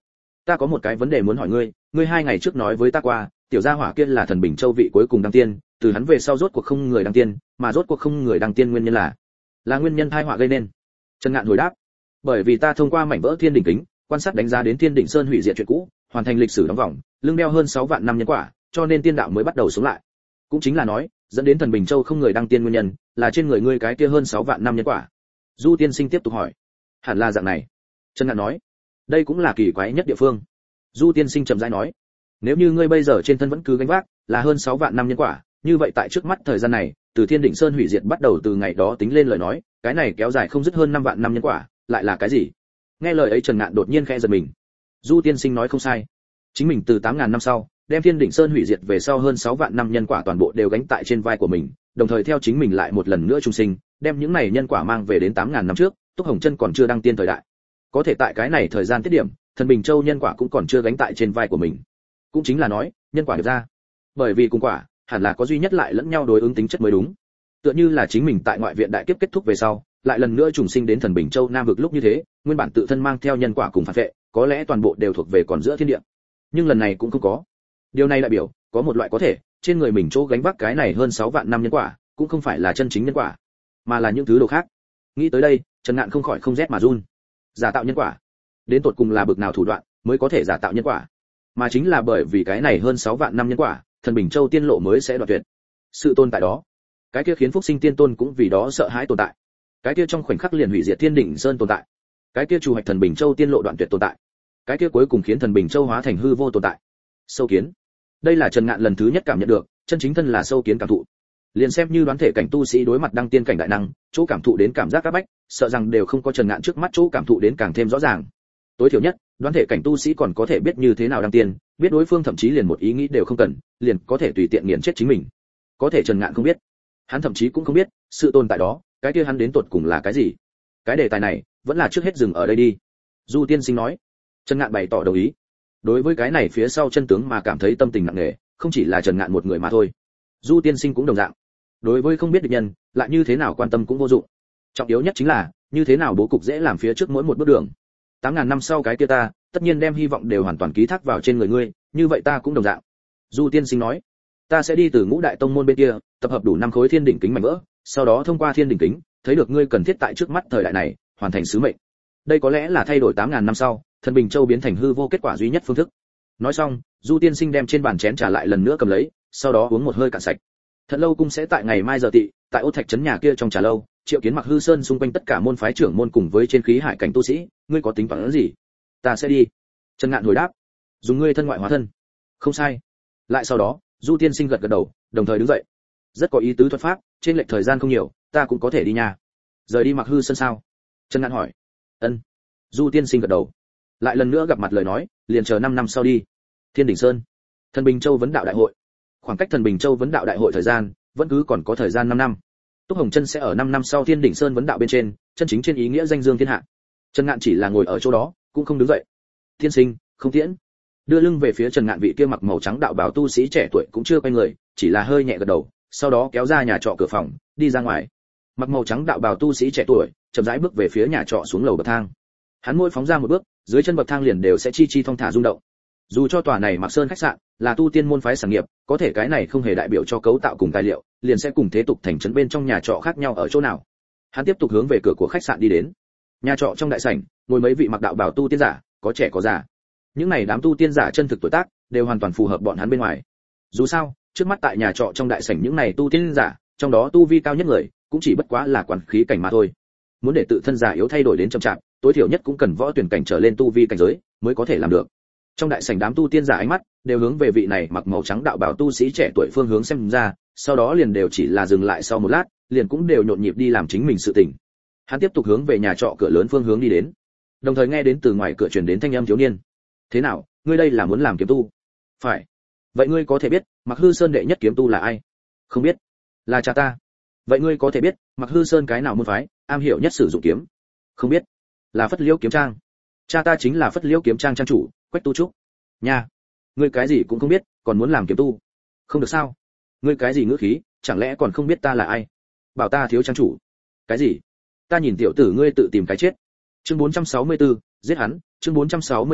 Ta có một cái vấn đề muốn hỏi ngươi, ngươi hai ngày trước nói với ta qua, tiểu gia hỏa kia là thần Bình Châu vị cuối cùng đăng tiên, từ hắn về sau rốt cuộc không người đăng tiên, mà rốt cuộc không người đăng tiên nguyên nhân là là nguyên nhân tai họa gây nên. Trần Ngạn hồi đáp, bởi vì ta thông qua mảnh vỡ thiên đỉnh kính, quan sát đánh giá đến Thiên Đỉnh Sơn hủy diệt chuyện cũ, hoàn thành lịch sử đóng vòng, lưng đeo hơn sáu vạn năm nhân quả, cho nên tiên đạo mới bắt đầu sống lại. Cũng chính là nói, dẫn đến thần Bình Châu không người đăng tiên nguyên nhân, là trên người ngươi cái kia hơn sáu vạn năm nhân quả. Du tiên sinh tiếp tục hỏi, hẳn là dạng này. Trần Ngạn nói, đây cũng là kỳ quái nhất địa phương. Du tiên sinh trầm rãi nói, nếu như ngươi bây giờ trên thân vẫn cứ gánh vác là hơn sáu vạn năm nhân quả, như vậy tại trước mắt thời gian này, từ Thiên Đỉnh Sơn hủy diệt bắt đầu từ ngày đó tính lên lời nói, cái này kéo dài không dứt hơn năm vạn năm nhân quả, lại là cái gì? Nghe lời ấy Trần Ngạn đột nhiên khẽ giật mình. Du tiên sinh nói không sai, chính mình từ tám ngàn năm sau đem Thiên Đỉnh Sơn hủy diệt về sau hơn sáu vạn năm nhân quả toàn bộ đều gánh tại trên vai của mình, đồng thời theo chính mình lại một lần nữa trung sinh, đem những này nhân quả mang về đến tám ngàn năm trước, Túc Hồng Chân còn chưa đăng tiên thời đại. Có thể tại cái này thời gian tiết điểm, thần Bình Châu nhân quả cũng còn chưa gánh tại trên vai của mình. Cũng chính là nói, nhân quả được ra. Bởi vì cùng quả, hẳn là có duy nhất lại lẫn nhau đối ứng tính chất mới đúng. Tựa như là chính mình tại ngoại viện đại kiếp kết thúc về sau, lại lần nữa trùng sinh đến thần Bình Châu Nam vực lúc như thế, nguyên bản tự thân mang theo nhân quả cùng phản vệ, có lẽ toàn bộ đều thuộc về còn giữa thiên địa. Nhưng lần này cũng không có. Điều này đại biểu, có một loại có thể, trên người mình chỗ gánh vác cái này hơn sáu vạn năm nhân quả, cũng không phải là chân chính nhân quả, mà là những thứ đồ khác. Nghĩ tới đây, Trần Ngạn không khỏi không rét mà run. Giả tạo nhân quả, đến tột cùng là bực nào thủ đoạn mới có thể giả tạo nhân quả? Mà chính là bởi vì cái này hơn sáu vạn năm nhân quả, thần Bình Châu tiên lộ mới sẽ đoạt tuyệt. Sự tồn tại đó, cái kia khiến Phúc Sinh Tiên Tôn cũng vì đó sợ hãi tồn tại. Cái kia trong khoảnh khắc liền hủy diệt Thiên Đỉnh Sơn tồn tại. Cái kia chủ hoạch thần Bình Châu tiên lộ đoạn tuyệt tồn tại. Cái kia cuối cùng khiến thần Bình Châu hóa thành hư vô tồn tại. Sâu kiến. Đây là Trần Ngạn lần thứ nhất cảm nhận được, chân chính thân là sâu kiến cảm thụ. Liền xem như đoán thể cảnh tu sĩ đối mặt đăng tiên cảnh đại năng, chỗ cảm thụ đến cảm giác các bách, sợ rằng đều không có Trần Ngạn trước mắt chỗ cảm thụ đến càng thêm rõ ràng. Tối thiểu nhất, đoán thể cảnh tu sĩ còn có thể biết như thế nào đăng tiên, biết đối phương thậm chí liền một ý nghĩ đều không cần, liền có thể tùy tiện nghiền chết chính mình. Có thể Trần Ngạn không biết, hắn thậm chí cũng không biết, sự tồn tại đó, cái kia hắn đến tột cùng là cái gì. Cái đề tài này, vẫn là trước hết dừng ở đây đi. Du tiên sinh nói. Trần Ngạn bày tỏ đồng ý. Đối với cái này phía sau chân tướng mà cảm thấy tâm tình nặng nề, không chỉ là Trần Ngạn một người mà thôi. Du tiên sinh cũng đồng dạng. Đối với không biết địch nhân, lại như thế nào quan tâm cũng vô dụng. Trọng yếu nhất chính là, như thế nào bố cục dễ làm phía trước mỗi một bước đường. tám ngàn năm sau cái kia ta, tất nhiên đem hy vọng đều hoàn toàn ký thác vào trên người ngươi, như vậy ta cũng đồng dạng. Du tiên sinh nói, ta sẽ đi từ ngũ đại tông môn bên kia, tập hợp đủ năm khối thiên đỉnh kính mảnh vỡ, sau đó thông qua thiên đỉnh kính, thấy được ngươi cần thiết tại trước mắt thời đại này, hoàn thành sứ mệnh. Đây có lẽ là thay đổi tám ngàn năm sau, thần Bình Châu biến thành hư vô kết quả duy nhất phương thức. Nói xong, Du tiên sinh đem trên bàn chén trà lại lần nữa cầm lấy, sau đó uống một hơi cạn sạch. Thật lâu cung sẽ tại ngày mai giờ tị, tại Ô Thạch trấn nhà kia trong trà lâu, triệu kiến Mặc Hư Sơn xung quanh tất cả môn phái trưởng môn cùng với trên khí hải cảnh tu sĩ, ngươi có tính toán gì? Ta sẽ đi. Trần Ngạn hồi đáp, dùng ngươi thân ngoại hóa thân. Không sai. Lại sau đó, Du tiên sinh gật gật đầu, đồng thời đứng dậy. Rất có ý tứ thuật pháp, trên lệch thời gian không nhiều, ta cũng có thể đi nha. Rời đi Mặc Hư Sơn sao? Trần Ngạn hỏi. Ân. Du tiên sinh gật đầu. Lại lần nữa gặp mặt lời nói, liền chờ năm năm sau đi. Thiên Đỉnh Sơn, Thần Bình Châu vấn đạo đại hội. Khoảng cách Thần Bình Châu vấn đạo đại hội thời gian, vẫn cứ còn có thời gian năm năm. Túc Hồng Chân sẽ ở năm năm sau Thiên Đỉnh Sơn vấn đạo bên trên, chân chính trên ý nghĩa danh dương thiên hạ. Trần Ngạn chỉ là ngồi ở chỗ đó, cũng không đứng dậy. Thiên sinh, không tiễn. Đưa lưng về phía Trần Ngạn vị kia mặc màu trắng đạo bào tu sĩ trẻ tuổi cũng chưa quay người, chỉ là hơi nhẹ gật đầu, sau đó kéo ra nhà trọ cửa phòng, đi ra ngoài. Mặc màu trắng đạo bào tu sĩ trẻ tuổi, chậm rãi bước về phía nhà trọ xuống lầu bậc thang. Hắn mỗi phóng ra một bước, dưới chân bậc thang liền đều sẽ chi chi thong thả rung động. Dù cho tòa này Mặc Sơn khách sạn là tu tiên môn phái sản nghiệp, có thể cái này không hề đại biểu cho cấu tạo cùng tài liệu, liền sẽ cùng thế tục thành trấn bên trong nhà trọ khác nhau ở chỗ nào. Hắn tiếp tục hướng về cửa của khách sạn đi đến. Nhà trọ trong đại sảnh, ngồi mấy vị mặc đạo bào tu tiên giả, có trẻ có già. Những này đám tu tiên giả chân thực tuổi tác, đều hoàn toàn phù hợp bọn hắn bên ngoài. Dù sao, trước mắt tại nhà trọ trong đại sảnh những này tu tiên giả, trong đó tu vi cao nhất người, cũng chỉ bất quá là quản khí cảnh mà thôi. Muốn để tự thân già yếu thay đổi đến chậm chạp, tối thiểu nhất cũng cần võ tuyển cảnh trở lên tu vi cảnh giới, mới có thể làm được. Trong đại sảnh đám tu tiên giả ánh mắt đều hướng về vị này mặc màu trắng đạo bào tu sĩ trẻ tuổi phương hướng xem ra, sau đó liền đều chỉ là dừng lại sau một lát, liền cũng đều nhộn nhịp đi làm chính mình sự tình. Hắn tiếp tục hướng về nhà trọ cửa lớn phương hướng đi đến, đồng thời nghe đến từ ngoài cửa truyền đến thanh âm thiếu niên. Thế nào, ngươi đây là muốn làm kiếm tu? Phải. Vậy ngươi có thể biết, Mặc Hư Sơn đệ nhất kiếm tu là ai? Không biết. Là cha ta. Vậy ngươi có thể biết, Mặc Hư Sơn cái nào môn phái am hiểu nhất sử dụng kiếm? Không biết. Là Phất Liễu kiếm trang. Cha ta chính là Phất Liễu kiếm trang trang chủ, Quách Tu Trúc. Nha, ngươi cái gì cũng không biết, còn muốn làm kiếm tu? Không được sao? Ngươi cái gì ngữ khí, chẳng lẽ còn không biết ta là ai? Bảo ta thiếu trang chủ. Cái gì? Ta nhìn tiểu tử ngươi tự tìm cái chết. Chương bốn trăm sáu mươi tư, giết hắn, chương bốn trăm sáu mươi tư,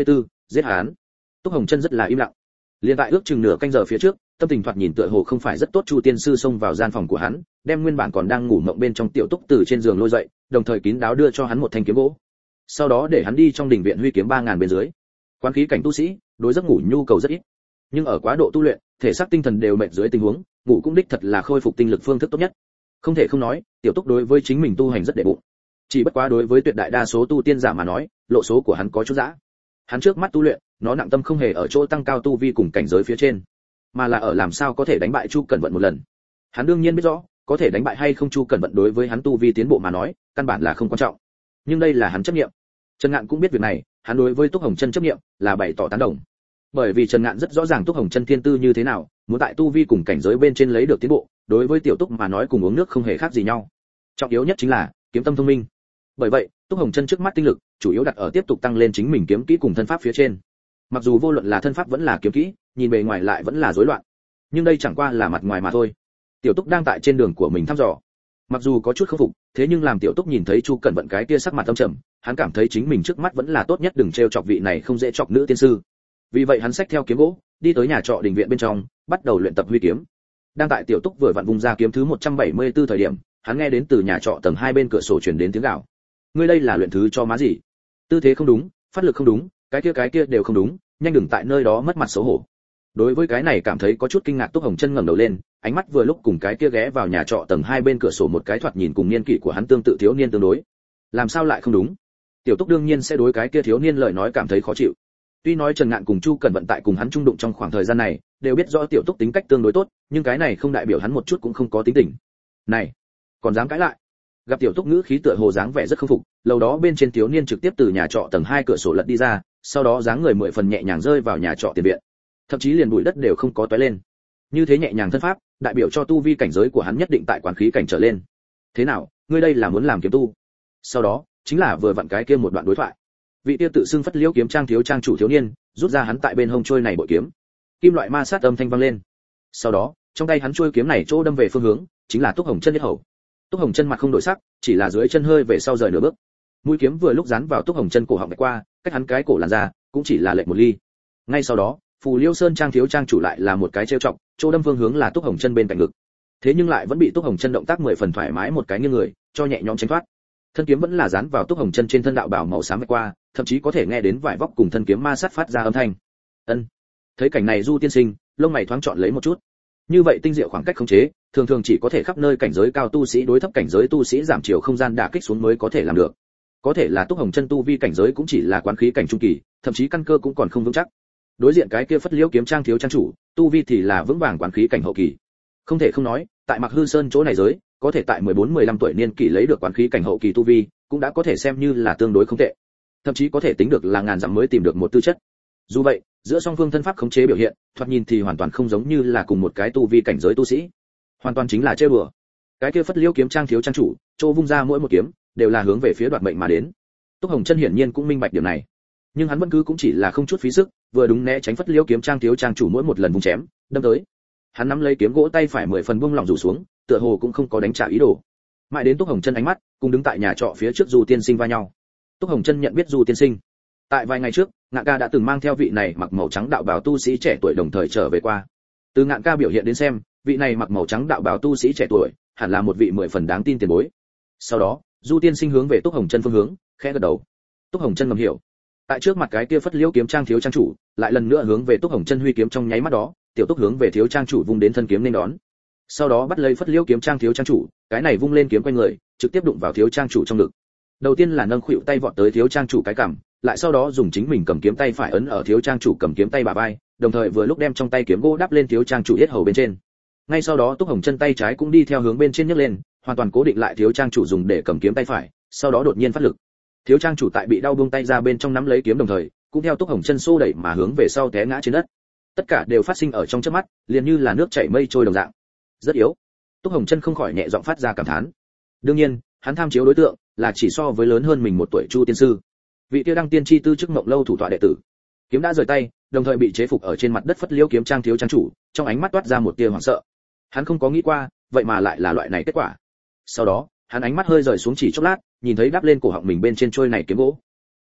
giết hắn. Túc Hồng Chân rất là im lặng. Liên tại ước chừng nửa canh giờ phía trước, tâm tình thoạt nhìn tựa hồ không phải rất tốt, Chu tiên sư xông vào gian phòng của hắn, đem nguyên bản còn đang ngủ mộng bên trong Tiểu Túc từ trên giường lôi dậy, đồng thời kín đáo đưa cho hắn một thanh kiếm gỗ. Sau đó để hắn đi trong đình viện huy kiếm ba ngàn bên dưới. Quán khí cảnh tu sĩ, đối giấc ngủ nhu cầu rất ít, nhưng ở quá độ tu luyện, thể xác tinh thần đều mệt dưới tình huống, ngủ cũng đích thật là khôi phục tinh lực phương thức tốt nhất. Không thể không nói, Tiểu Túc đối với chính mình tu hành rất đệ bụng. Chỉ bất quá đối với tuyệt đại đa số tu tiên giả mà nói, lộ số của hắn có chút dã. Hắn trước mắt tu luyện, nó nặng tâm không hề ở chỗ tăng cao tu vi cùng cảnh giới phía trên, mà là ở làm sao có thể đánh bại Chu Cẩn Vận một lần. Hắn đương nhiên biết rõ, có thể đánh bại hay không Chu Cẩn Vận đối với hắn tu vi tiến bộ mà nói, căn bản là không quan trọng. Nhưng đây là hắn chấp niệm. Trần Ngạn cũng biết việc này, hắn đối với Túc Hồng Chân chấp niệm là bày tỏ tán đồng. Bởi vì Trần Ngạn rất rõ ràng Túc Hồng Chân thiên tư như thế nào, muốn tại tu vi cùng cảnh giới bên trên lấy được tiến bộ, đối với Tiểu Túc mà nói cùng uống nước không hề khác gì nhau. Trọng yếu nhất chính là kiếm tâm thông minh. Bởi vậy, Túc Hồng Chân trước mắt tinh lực chủ yếu đặt ở tiếp tục tăng lên chính mình kiếm kỹ cùng thân pháp phía trên. Mặc dù vô luận là thân pháp vẫn là kiếm kỹ, nhìn bề ngoài lại vẫn là rối loạn, nhưng đây chẳng qua là mặt ngoài mà thôi. Tiểu Túc đang tại trên đường của mình thăm dò, mặc dù có chút không phục, thế nhưng làm Tiểu Túc nhìn thấy Chu Cẩn Vận cái kia sắc mặt âm trầm, hắn cảm thấy chính mình trước mắt vẫn là tốt nhất đừng trêu chọc vị này không dễ chọc nữ tiên sư. Vì vậy hắn xách theo kiếm gỗ, đi tới nhà trọ đình viện bên trong, bắt đầu luyện tập huy kiếm. Đang tại Tiểu Túc vừa vặn vùng ra kiếm thứ một trăm bảy mươi tư thời điểm, hắn nghe đến từ nhà trọ tầng hai bên cửa sổ truyền đến tiếng gào. Ngươi đây là luyện thứ cho má gì? Tư thế không đúng, phát lực không đúng, cái kia cái kia đều không đúng, nhanh đừng tại nơi đó mất mặt xấu hổ. Đối với cái này cảm thấy có chút kinh ngạc Túc Hồng Chân ngẩng đầu lên, ánh mắt vừa lúc cùng cái kia ghé vào nhà trọ tầng hai bên cửa sổ một cái thoạt nhìn cùng niên kỷ của hắn tương tự thiếu niên tương đối. Làm sao lại không đúng? Tiểu Túc đương nhiên sẽ đối cái kia thiếu niên lời nói cảm thấy khó chịu. Tuy nói Trần Ngạn cùng Chu Cẩn Vận tại cùng hắn chung đụng trong khoảng thời gian này, đều biết rõ Tiểu Túc tính cách tương đối tốt, nhưng cái này không đại biểu hắn một chút cũng không có tính tình. Này, còn dám cãi lại? Gặp Tiểu Túc ngữ khí tựa hồ dáng vẻ rất không phục, lâu đó bên trên thiếu niên trực tiếp từ nhà trọ tầng hai cửa sổ lật đi ra, sau đó dáng người mười phần nhẹ nhàng rơi vào nhà trọ tiền viện, thậm chí liền bụi đất đều không có tóe lên. Như thế nhẹ nhàng thân pháp, đại biểu cho tu vi cảnh giới của hắn nhất định tại quán khí cảnh trở lên. Thế nào, ngươi đây là muốn làm kiếm tu? Sau đó, chính là vừa vặn cái kia một đoạn đối thoại. Vị tiêu tự xưng Phất Liễu kiếm trang thiếu trang chủ thiếu niên, rút ra hắn tại bên hông trôi này bội kiếm. Kim loại ma sát âm thanh vang lên. Sau đó, trong tay hắn trôi kiếm này chỗ đâm về phương hướng, chính là Túc Hồng Chân huyết hầu. Túc Hồng Chân mặt không đổi sắc, chỉ là dưới chân hơi về sau rời nửa bước. Mũi kiếm vừa lúc dán vào Túc Hồng Chân cổ họng qua, cách hắn cái cổ làn ra, cũng chỉ là lệch một ly. Ngay sau đó, Phù Liêu Sơn trang thiếu trang chủ lại là một cái trêu chọc, chỗ đâm phương hướng là Túc Hồng Chân bên cạnh ngực. Thế nhưng lại vẫn bị Túc Hồng Chân động tác mười phần thoải mái một cái nghiêng người, cho nhẹ nhõm tránh thoát. Thân kiếm vẫn là dán vào Túc Hồng Chân trên thân đạo bào màu xám qua, thậm chí có thể nghe đến vải vóc cùng thân kiếm ma sát phát ra âm thanh. Ân. Thấy cảnh này Du tiên sinh, lông mày thoáng chọn lấy một chút. Như vậy tinh diệu khoảng cách khống chế, thường thường chỉ có thể khắp nơi cảnh giới cao tu sĩ đối thấp cảnh giới tu sĩ giảm chiều không gian đả kích xuống mới có thể làm được. Có thể là Túc Hồng Chân tu vi cảnh giới cũng chỉ là quán khí cảnh trung kỳ, thậm chí căn cơ cũng còn không vững chắc. Đối diện cái kia Phất Liễu kiếm trang thiếu trang chủ, tu vi thì là vững vàng quán khí cảnh hậu kỳ. Không thể không nói, tại Mặc Hư Sơn chỗ này giới, có thể tại mười bốn mười lăm tuổi niên kỷ lấy được quán khí cảnh hậu kỳ tu vi, cũng đã có thể xem như là tương đối không tệ. Thậm chí có thể tính được là ngàn dặm mới tìm được một tư chất. Dù vậy, giữa song phương thân pháp khống chế biểu hiện, thoạt nhìn thì hoàn toàn không giống như là cùng một cái tu vi cảnh giới tu sĩ. Hoàn toàn chính là chơi bừa. Cái kia Phất Liễu kiếm trang thiếu trang chủ, chỗ vung ra mỗi một kiếm, đều là hướng về phía đoạt mệnh mà đến. Túc Hồng Chân hiển nhiên cũng minh bạch điểm này, nhưng hắn vẫn cứ cũng chỉ là không chút phí sức, vừa đúng né tránh Phất Liễu kiếm trang thiếu trang chủ mỗi một lần vung chém, đâm tới. Hắn nắm lấy kiếm gỗ tay phải mười phần buông lỏng rủ xuống, tựa hồ cũng không có đánh trả ý đồ. Mãi đến Túc Hồng Chân ánh mắt, cùng đứng tại nhà trọ phía trước Du tiên sinh va nhau. Túc Hồng Chân nhận biết Du tiên sinh. Tại vài ngày trước, Ngạn Ca đã từng mang theo vị này mặc màu trắng đạo bào tu sĩ trẻ tuổi đồng thời trở về qua. Từ Ngạn Ca biểu hiện đến xem, vị này mặc màu trắng đạo bào tu sĩ trẻ tuổi, hẳn là một vị mười phần đáng tin tiền bối. Sau đó, Du tiên sinh hướng về Túc Hồng Chân phương hướng, khẽ gật đầu. Túc Hồng Chân ngầm hiểu. Tại trước mặt cái kia Phất Liễu kiếm trang thiếu trang chủ, lại lần nữa hướng về Túc Hồng Chân huy kiếm trong nháy mắt đó, Tiểu Túc hướng về thiếu trang chủ vung đến thân kiếm nên đón. Sau đó bắt lấy Phất Liễu kiếm trang thiếu trang chủ, cái này vung lên kiếm quanh người, trực tiếp đụng vào thiếu trang chủ trong ngực. Đầu tiên là nâng khuỵu tay vọt tới thiếu trang chủ cái cằm, lại sau đó dùng chính mình cầm kiếm tay phải ấn ở thiếu trang chủ cầm kiếm tay bả vai, đồng thời vừa lúc đem trong tay kiếm gỗ đắp lên thiếu trang chủ yết hầu bên trên. Ngay sau đó Túc Hồng Chân tay trái cũng đi theo hướng bên trên nhấc lên, hoàn toàn cố định lại thiếu trang chủ dùng để cầm kiếm tay phải, sau đó đột nhiên phát lực. Thiếu trang chủ tại bị đau buông tay ra bên trong nắm lấy kiếm đồng thời, cũng theo Túc Hồng Chân xô đẩy mà hướng về sau té ngã trên đất. Tất cả đều phát sinh ở trong chớp mắt, liền như là nước chảy mây trôi đồng dạng. Rất yếu. Túc Hồng Chân không khỏi nhẹ giọng phát ra cảm thán. Đương nhiên, hắn tham chiếu đối tượng là chỉ so với lớn hơn mình một tuổi Chu tiên sư. Vị tiêu đăng tiên chi tư chức mộng lâu thủ tọa đệ tử. Kiếm đã rời tay, đồng thời bị chế phục ở trên mặt đất Phất Liễu kiếm trang thiếu trang chủ, trong ánh mắt toát ra một tia hoảng sợ. Hắn không có nghĩ qua, vậy mà lại là loại này kết quả. Sau đó, hắn ánh mắt hơi rời xuống chỉ chốc lát, nhìn thấy đắp lên cổ họng mình bên trên trôi này kiếm gỗ.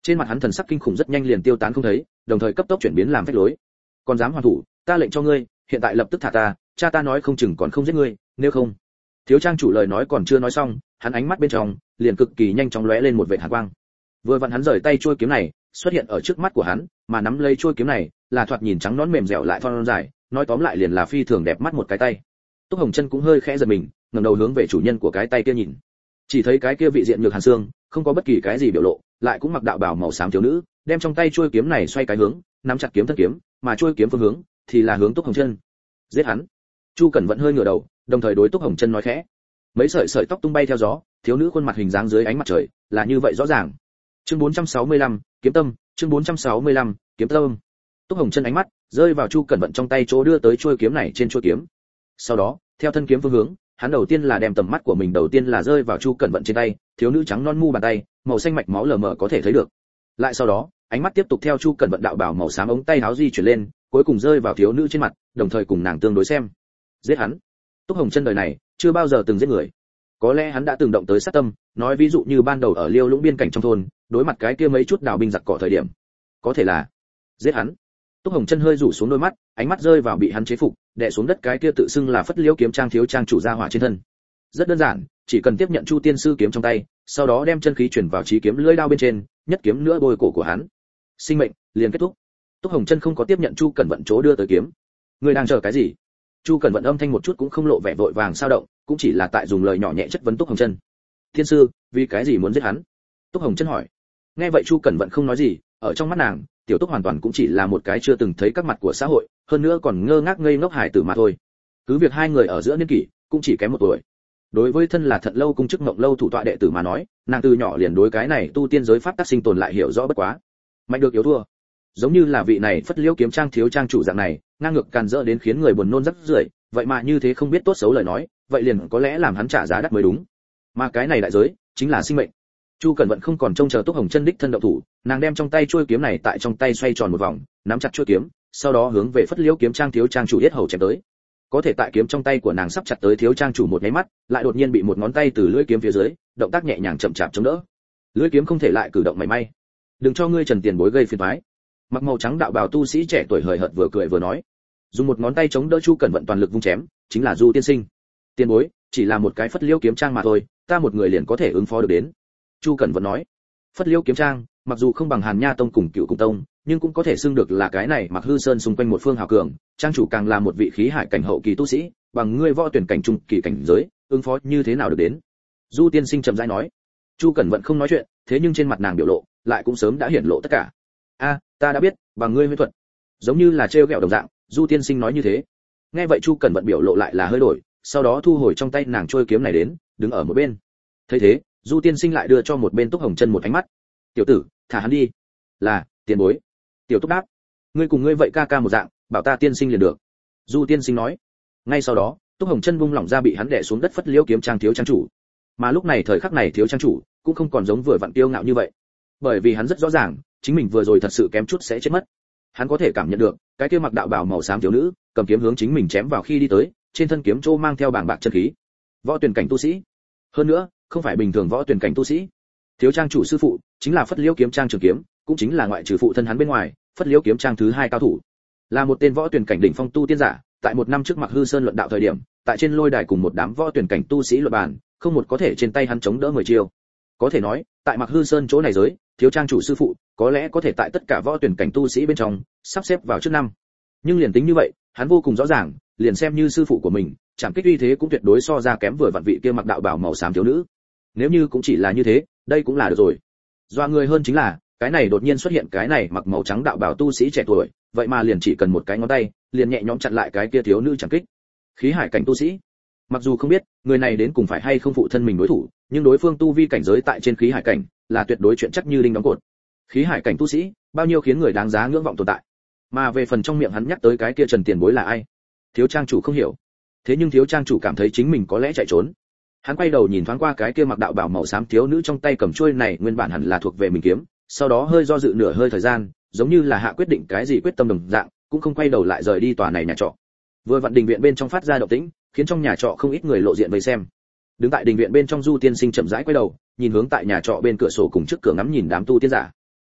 Trên mặt hắn thần sắc kinh khủng rất nhanh liền tiêu tán không thấy, đồng thời cấp tốc chuyển biến làm phách lối. Còn dám hoàn thủ, ta lệnh cho ngươi, hiện tại lập tức thả ta, cha ta nói không chừng còn không giết ngươi, nếu không. Thiếu trang chủ lời nói còn chưa nói xong, hắn ánh mắt bên trong liền cực kỳ nhanh chóng lóe lên một vệt hàn quang. Vừa vặn hắn rời tay chuôi kiếm này, xuất hiện ở trước mắt của hắn, mà nắm lấy chuôi kiếm này, là thoạt nhìn trắng nõn mềm dẻo lại thon dài, nói tóm lại liền là phi thường đẹp mắt một cái tay. Túc Hồng Chân cũng hơi khẽ giật mình, ngẩng đầu hướng về chủ nhân của cái tay kia nhìn. Chỉ thấy cái kia vị diện nhược hàn xương, không có bất kỳ cái gì biểu lộ, lại cũng mặc đạo bào màu xám thiếu nữ, đem trong tay chuôi kiếm này xoay cái hướng, nắm chặt kiếm thân kiếm, mà chuôi kiếm phương hướng thì là hướng Túc Hồng Chân. Giết hắn. Chu Cẩn Vận hơi ngửa đầu, đồng thời đối Túc Hồng Chân nói khẽ. Mấy sợi sợi tóc tung bay theo gió, thiếu nữ khuôn mặt hình dáng dưới ánh mặt trời, là như vậy rõ ràng. Chương bốn trăm sáu mươi lăm, kiếm tâm, chương bốn trăm sáu mươi lăm, kiếm tâm. Túc Hồng Chân ánh mắt rơi vào Chu Cẩn Vận trong tay chỗ đưa tới chuôi kiếm này trên chuôi kiếm. Sau đó, theo thân kiếm phương hướng, hắn đầu tiên là đem tầm mắt của mình đầu tiên là rơi vào Chu Cẩn Vận trên tay, thiếu nữ trắng non mu bàn tay, màu xanh mạch máu lờ mờ có thể thấy được. Lại sau đó, ánh mắt tiếp tục theo Chu Cẩn Vận đạo bảo màu xám ống tay áo di chuyển lên, cuối cùng rơi vào thiếu nữ trên mặt, đồng thời cùng nàng tương đối xem. Giết hắn. Túc Hồng Chân đời này chưa bao giờ từng giết người. Có lẽ hắn đã từng động tới sát tâm, nói ví dụ như ban đầu ở Liêu Lũng biên cảnh trong thôn, đối mặt cái kia mấy chút đào binh giặc cỏ thời điểm. Có thể là giết hắn. Túc Hồng Chân hơi rủ xuống đôi mắt, ánh mắt rơi vào bị hắn chế phục, đè xuống đất cái kia tự xưng là Phất Liêu kiếm trang thiếu trang chủ gia hỏa trên thân. Rất đơn giản, chỉ cần tiếp nhận Chu tiên sư kiếm trong tay, sau đó đem chân khí chuyển vào chí kiếm lưỡi đao bên trên, nhất kiếm nữa bôi cổ của hắn. Sinh mệnh liền kết thúc. Túc Hồng Chân không có tiếp nhận Chu Cẩn Vận chỗ đưa tới kiếm. Ngươi đang chờ cái gì? Chu Cẩn Vận âm thanh một chút cũng không lộ vẻ vội vàng sao động, cũng chỉ là tại dùng lời nhỏ nhẹ chất vấn Túc Hồng Chân. Thiên sư, vì cái gì muốn giết hắn? Túc Hồng Chân hỏi. Nghe vậy Chu Cẩn Vận không nói gì, ở trong mắt nàng, Tiểu Túc hoàn toàn cũng chỉ là một cái chưa từng thấy các mặt của xã hội, hơn nữa còn ngơ ngác ngây ngốc hài tử mà thôi. Cứ việc hai người ở giữa niên kỷ cũng chỉ kém một tuổi. Đối với thân là Thận Lâu cung chức Ngộng Lâu thủ tọa đệ tử mà nói, nàng từ nhỏ liền đối cái này tu tiên giới pháp tắc sinh tồn lại hiểu rõ bất quá. Mạnh được yếu thua. Giống như là vị này Phất Liêu kiếm trang thiếu trang chủ dạng này, ngang ngược càn rỡ đến khiến người buồn nôn rắc rưởi, vậy mà như thế không biết tốt xấu lời nói, vậy liền có lẽ làm hắn trả giá đắt mới đúng. Mà cái này đại giới chính là sinh mệnh. Chu Cẩn Vận không còn trông chờ Túc Hồng Chân đích thân động thủ, nàng đem trong tay chuôi kiếm này tại trong tay xoay tròn một vòng, nắm chặt chuôi kiếm, sau đó hướng về Phất Liêu kiếm trang thiếu trang chủ yết hầu chém tới. Có thể tại kiếm trong tay của nàng sắp chặt tới thiếu trang chủ một cái mắt, lại đột nhiên bị một ngón tay từ lưỡi kiếm phía dưới, động tác nhẹ nhàng chậm chạp chống đỡ. Lưỡi kiếm không thể lại cử động mảy may. Đừng cho ngươi Trần Tiền Bối gây phiền toái. Mặc màu trắng đạo bào tu sĩ trẻ tuổi hời hợt vừa cười vừa nói, dùng một ngón tay chống đỡ Chu Cẩn Vận toàn lực vung chém, chính là Du tiên sinh. Tiền bối, chỉ là một cái Phất Liêu kiếm trang mà thôi, ta một người liền có thể ứng phó được đến. Chu Cẩn Vận nói, Phất Liêu kiếm trang, mặc dù không bằng Hàn Nha tông cùng Cựu Cung tông, nhưng cũng có thể xưng được là cái này Mặc Hư Sơn xung quanh một phương hào cường, trang chủ càng là một vị khí hải cảnh hậu kỳ tu sĩ, bằng ngươi võ tuyển cảnh trung kỳ cảnh giới, ứng phó như thế nào được đến? Du tiên sinh trầm rãi nói. Chu Cẩn Vận không nói chuyện, thế nhưng trên mặt nàng biểu lộ lại cũng sớm đã hiển lộ tất cả. A, ta đã biết, bằng ngươi huyễn thuật. Giống như là trêu ghẹo đồng dạng, Du tiên sinh nói như thế. Nghe vậy Chu Cẩn Vận biểu lộ lại là hơi đổi, sau đó thu hồi trong tay nàng trôi kiếm này đến, đứng ở một bên. Thấy thế, Du tiên sinh lại đưa cho một bên Túc Hồng Chân một ánh mắt. Tiểu tử, thả hắn đi. Là, tiền bối. Tiểu Túc đáp. Ngươi cùng ngươi vậy ca ca một dạng, bảo ta tiên sinh liền được. Du tiên sinh nói. Ngay sau đó, Túc Hồng Chân buông lỏng ra bị hắn đè xuống đất Phất Liêu kiếm trang thiếu trang chủ. Mà lúc này thời khắc này thiếu trang chủ cũng không còn giống vừa vặn kiêu ngạo như vậy, bởi vì hắn rất rõ ràng, chính mình vừa rồi thật sự kém chút sẽ chết mất. Hắn có thể cảm nhận được, cái kia mặc đạo bào màu xám thiếu nữ, cầm kiếm hướng chính mình chém vào khi đi tới, trên thân kiếm trô mang theo bảng bạc chân khí. Võ tuyển cảnh tu sĩ. Hơn nữa, không phải bình thường võ tuyển cảnh tu sĩ. Thiếu trang chủ sư phụ chính là Phất Liêu kiếm trang trường kiếm, cũng chính là ngoại trừ phụ thân hắn bên ngoài, Phất Liêu kiếm trang thứ hai cao thủ. Là một tên võ tuyển cảnh đỉnh phong tu tiên giả, tại một năm trước Mặc Hư Sơn luận đạo thời điểm, tại trên lôi đài cùng một đám võ tuyển cảnh tu sĩ luận bàn, không một có thể trên tay hắn chống đỡ mười chiêu. Có thể nói, tại Mặc Hư Sơn chỗ này giới, thiếu trang chủ sư phụ có lẽ có thể tại tất cả võ tuyển cảnh tu sĩ bên trong sắp xếp vào trước năm. Nhưng liền tính như vậy, hắn vô cùng rõ ràng, liền xem như sư phụ của mình, chẳng kích uy thế cũng tuyệt đối so ra kém vừa vặn vị kia mặc đạo bào màu xám thiếu nữ. Nếu như cũng chỉ là như thế, đây cũng là được rồi. Doa người hơn chính là, cái này đột nhiên xuất hiện cái này mặc màu trắng đạo bào tu sĩ trẻ tuổi, vậy mà liền chỉ cần một cái ngón tay, liền nhẹ nhõm chặn lại cái kia thiếu nữ chẳng kích. Khí hải cảnh tu sĩ. Mặc dù không biết người này đến cùng phải hay không phụ thân mình đối thủ, nhưng đối phương tu vi cảnh giới tại trên khí hải cảnh là tuyệt đối chuyện chắc như đinh đóng cột. Khí hải cảnh tu sĩ, bao nhiêu khiến người đáng giá ngưỡng vọng tồn tại. Mà về phần trong miệng hắn nhắc tới cái kia Trần Tiền Bối là ai, thiếu trang chủ không hiểu. Thế nhưng thiếu trang chủ cảm thấy chính mình có lẽ chạy trốn. Hắn quay đầu nhìn thoáng qua cái kia mặc đạo bào màu xám thiếu nữ trong tay cầm chuôi này, nguyên bản hẳn là thuộc về mình kiếm, sau đó hơi do dự nửa hơi thời gian, giống như là hạ quyết định cái gì quyết tâm đồng dạng, cũng không quay đầu lại rời đi tòa này nhà trọ. Vừa vặn đình viện bên trong phát ra động tĩnh, khiến trong nhà trọ không ít người lộ diện vây xem. Đứng tại đình viện bên trong Du tiên sinh chậm rãi quay đầu, nhìn hướng tại nhà trọ bên cửa sổ cùng trước cửa ngắm nhìn đám tu tiên giả.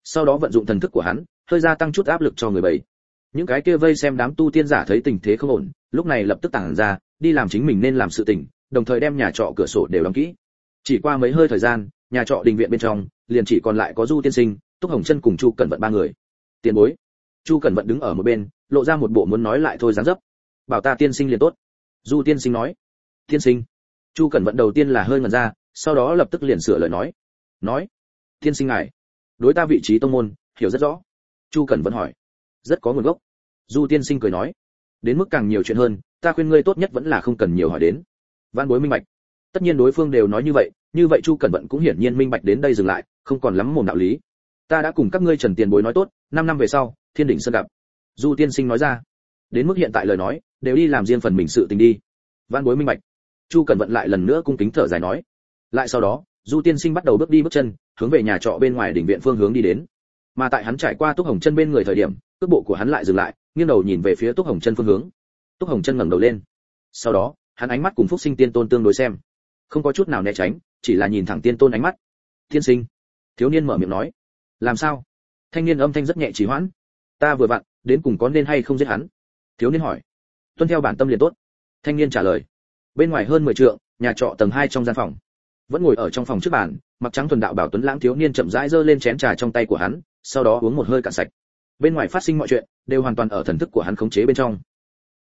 sau đó vận dụng thần thức của hắn, hơi gia tăng chút áp lực cho người bầy. Những cái kia vây xem đám tu tiên giả thấy tình thế không ổn, lúc này lập tức tản ra, đi làm chính mình nên làm sự tình, đồng thời đem nhà trọ cửa sổ đều đóng kỹ. Chỉ qua mấy hơi thời gian, nhà trọ đình viện bên trong liền chỉ còn lại có Du tiên sinh, Túc Hồng Chân cùng Chu Cẩn Vận ba người. Tiền bối. Chu Cẩn Vận đứng ở một bên, lộ ra một bộ muốn nói lại thôi dáng dấp. Bảo ta tiên sinh liền tốt. Du tiên sinh nói. Tiên sinh. Chu Cẩn Vận đầu tiên là hơi ngẩn ra, sau đó lập tức liền sửa lời nói. Nói. Tiên sinh ngài, đối ta vị trí tông môn hiểu rất rõ. Chu Cẩn Vận hỏi. Rất có nguồn gốc. Du tiên sinh cười nói. Đến mức càng nhiều chuyện hơn, ta khuyên ngươi tốt nhất vẫn là không cần nhiều hỏi đến. Vãn bối minh bạch. Tất nhiên đối phương đều nói như vậy, như vậy Chu Cẩn Vận cũng hiển nhiên minh bạch đến đây dừng lại, không còn lắm mồm đạo lý. Ta đã cùng các ngươi Trần tiền bối nói tốt, năm năm về sau, Thiên đỉnh sơn gặp. Du tiên sinh nói ra. Đến mức hiện tại lời nói, đều đi làm riêng phần mình sự tình đi. Vãn bối minh bạch. Chu Cẩn Vận lại lần nữa cung kính thở dài nói. Lại sau đó, Du tiên sinh bắt đầu bước đi bước chân, hướng về nhà trọ bên ngoài đỉnh viện phương hướng đi đến. Mà tại hắn trải qua Túc Hồng Chân bên người thời điểm, cước bộ của hắn lại dừng lại, nghiêng đầu nhìn về phía Túc Hồng Chân phương hướng. Túc Hồng Chân ngẩng đầu lên. Sau đó, hắn ánh mắt cùng Phúc Sinh Tiên Tôn tương đối xem, không có chút nào né tránh, chỉ là nhìn thẳng Tiên Tôn ánh mắt. Tiên sinh. Thiếu niên mở miệng nói. Làm sao? Thanh niên âm thanh rất nhẹ trì hoãn. Ta vừa vặn, đến cùng có nên hay không giết hắn? Thiếu niên hỏi. Tuân theo bản tâm liền tốt. Thanh niên trả lời. Bên ngoài hơn mười trượng, nhà trọ tầng hai trong gian phòng. Vẫn ngồi ở trong phòng trước bàn, mặc trắng thuần đạo bảo tuấn lãng thiếu niên chậm rãi giơ lên chén trà trong tay của hắn, sau đó uống một hơi cạn sạch. Bên ngoài phát sinh mọi chuyện, đều hoàn toàn ở thần thức của hắn khống chế bên trong.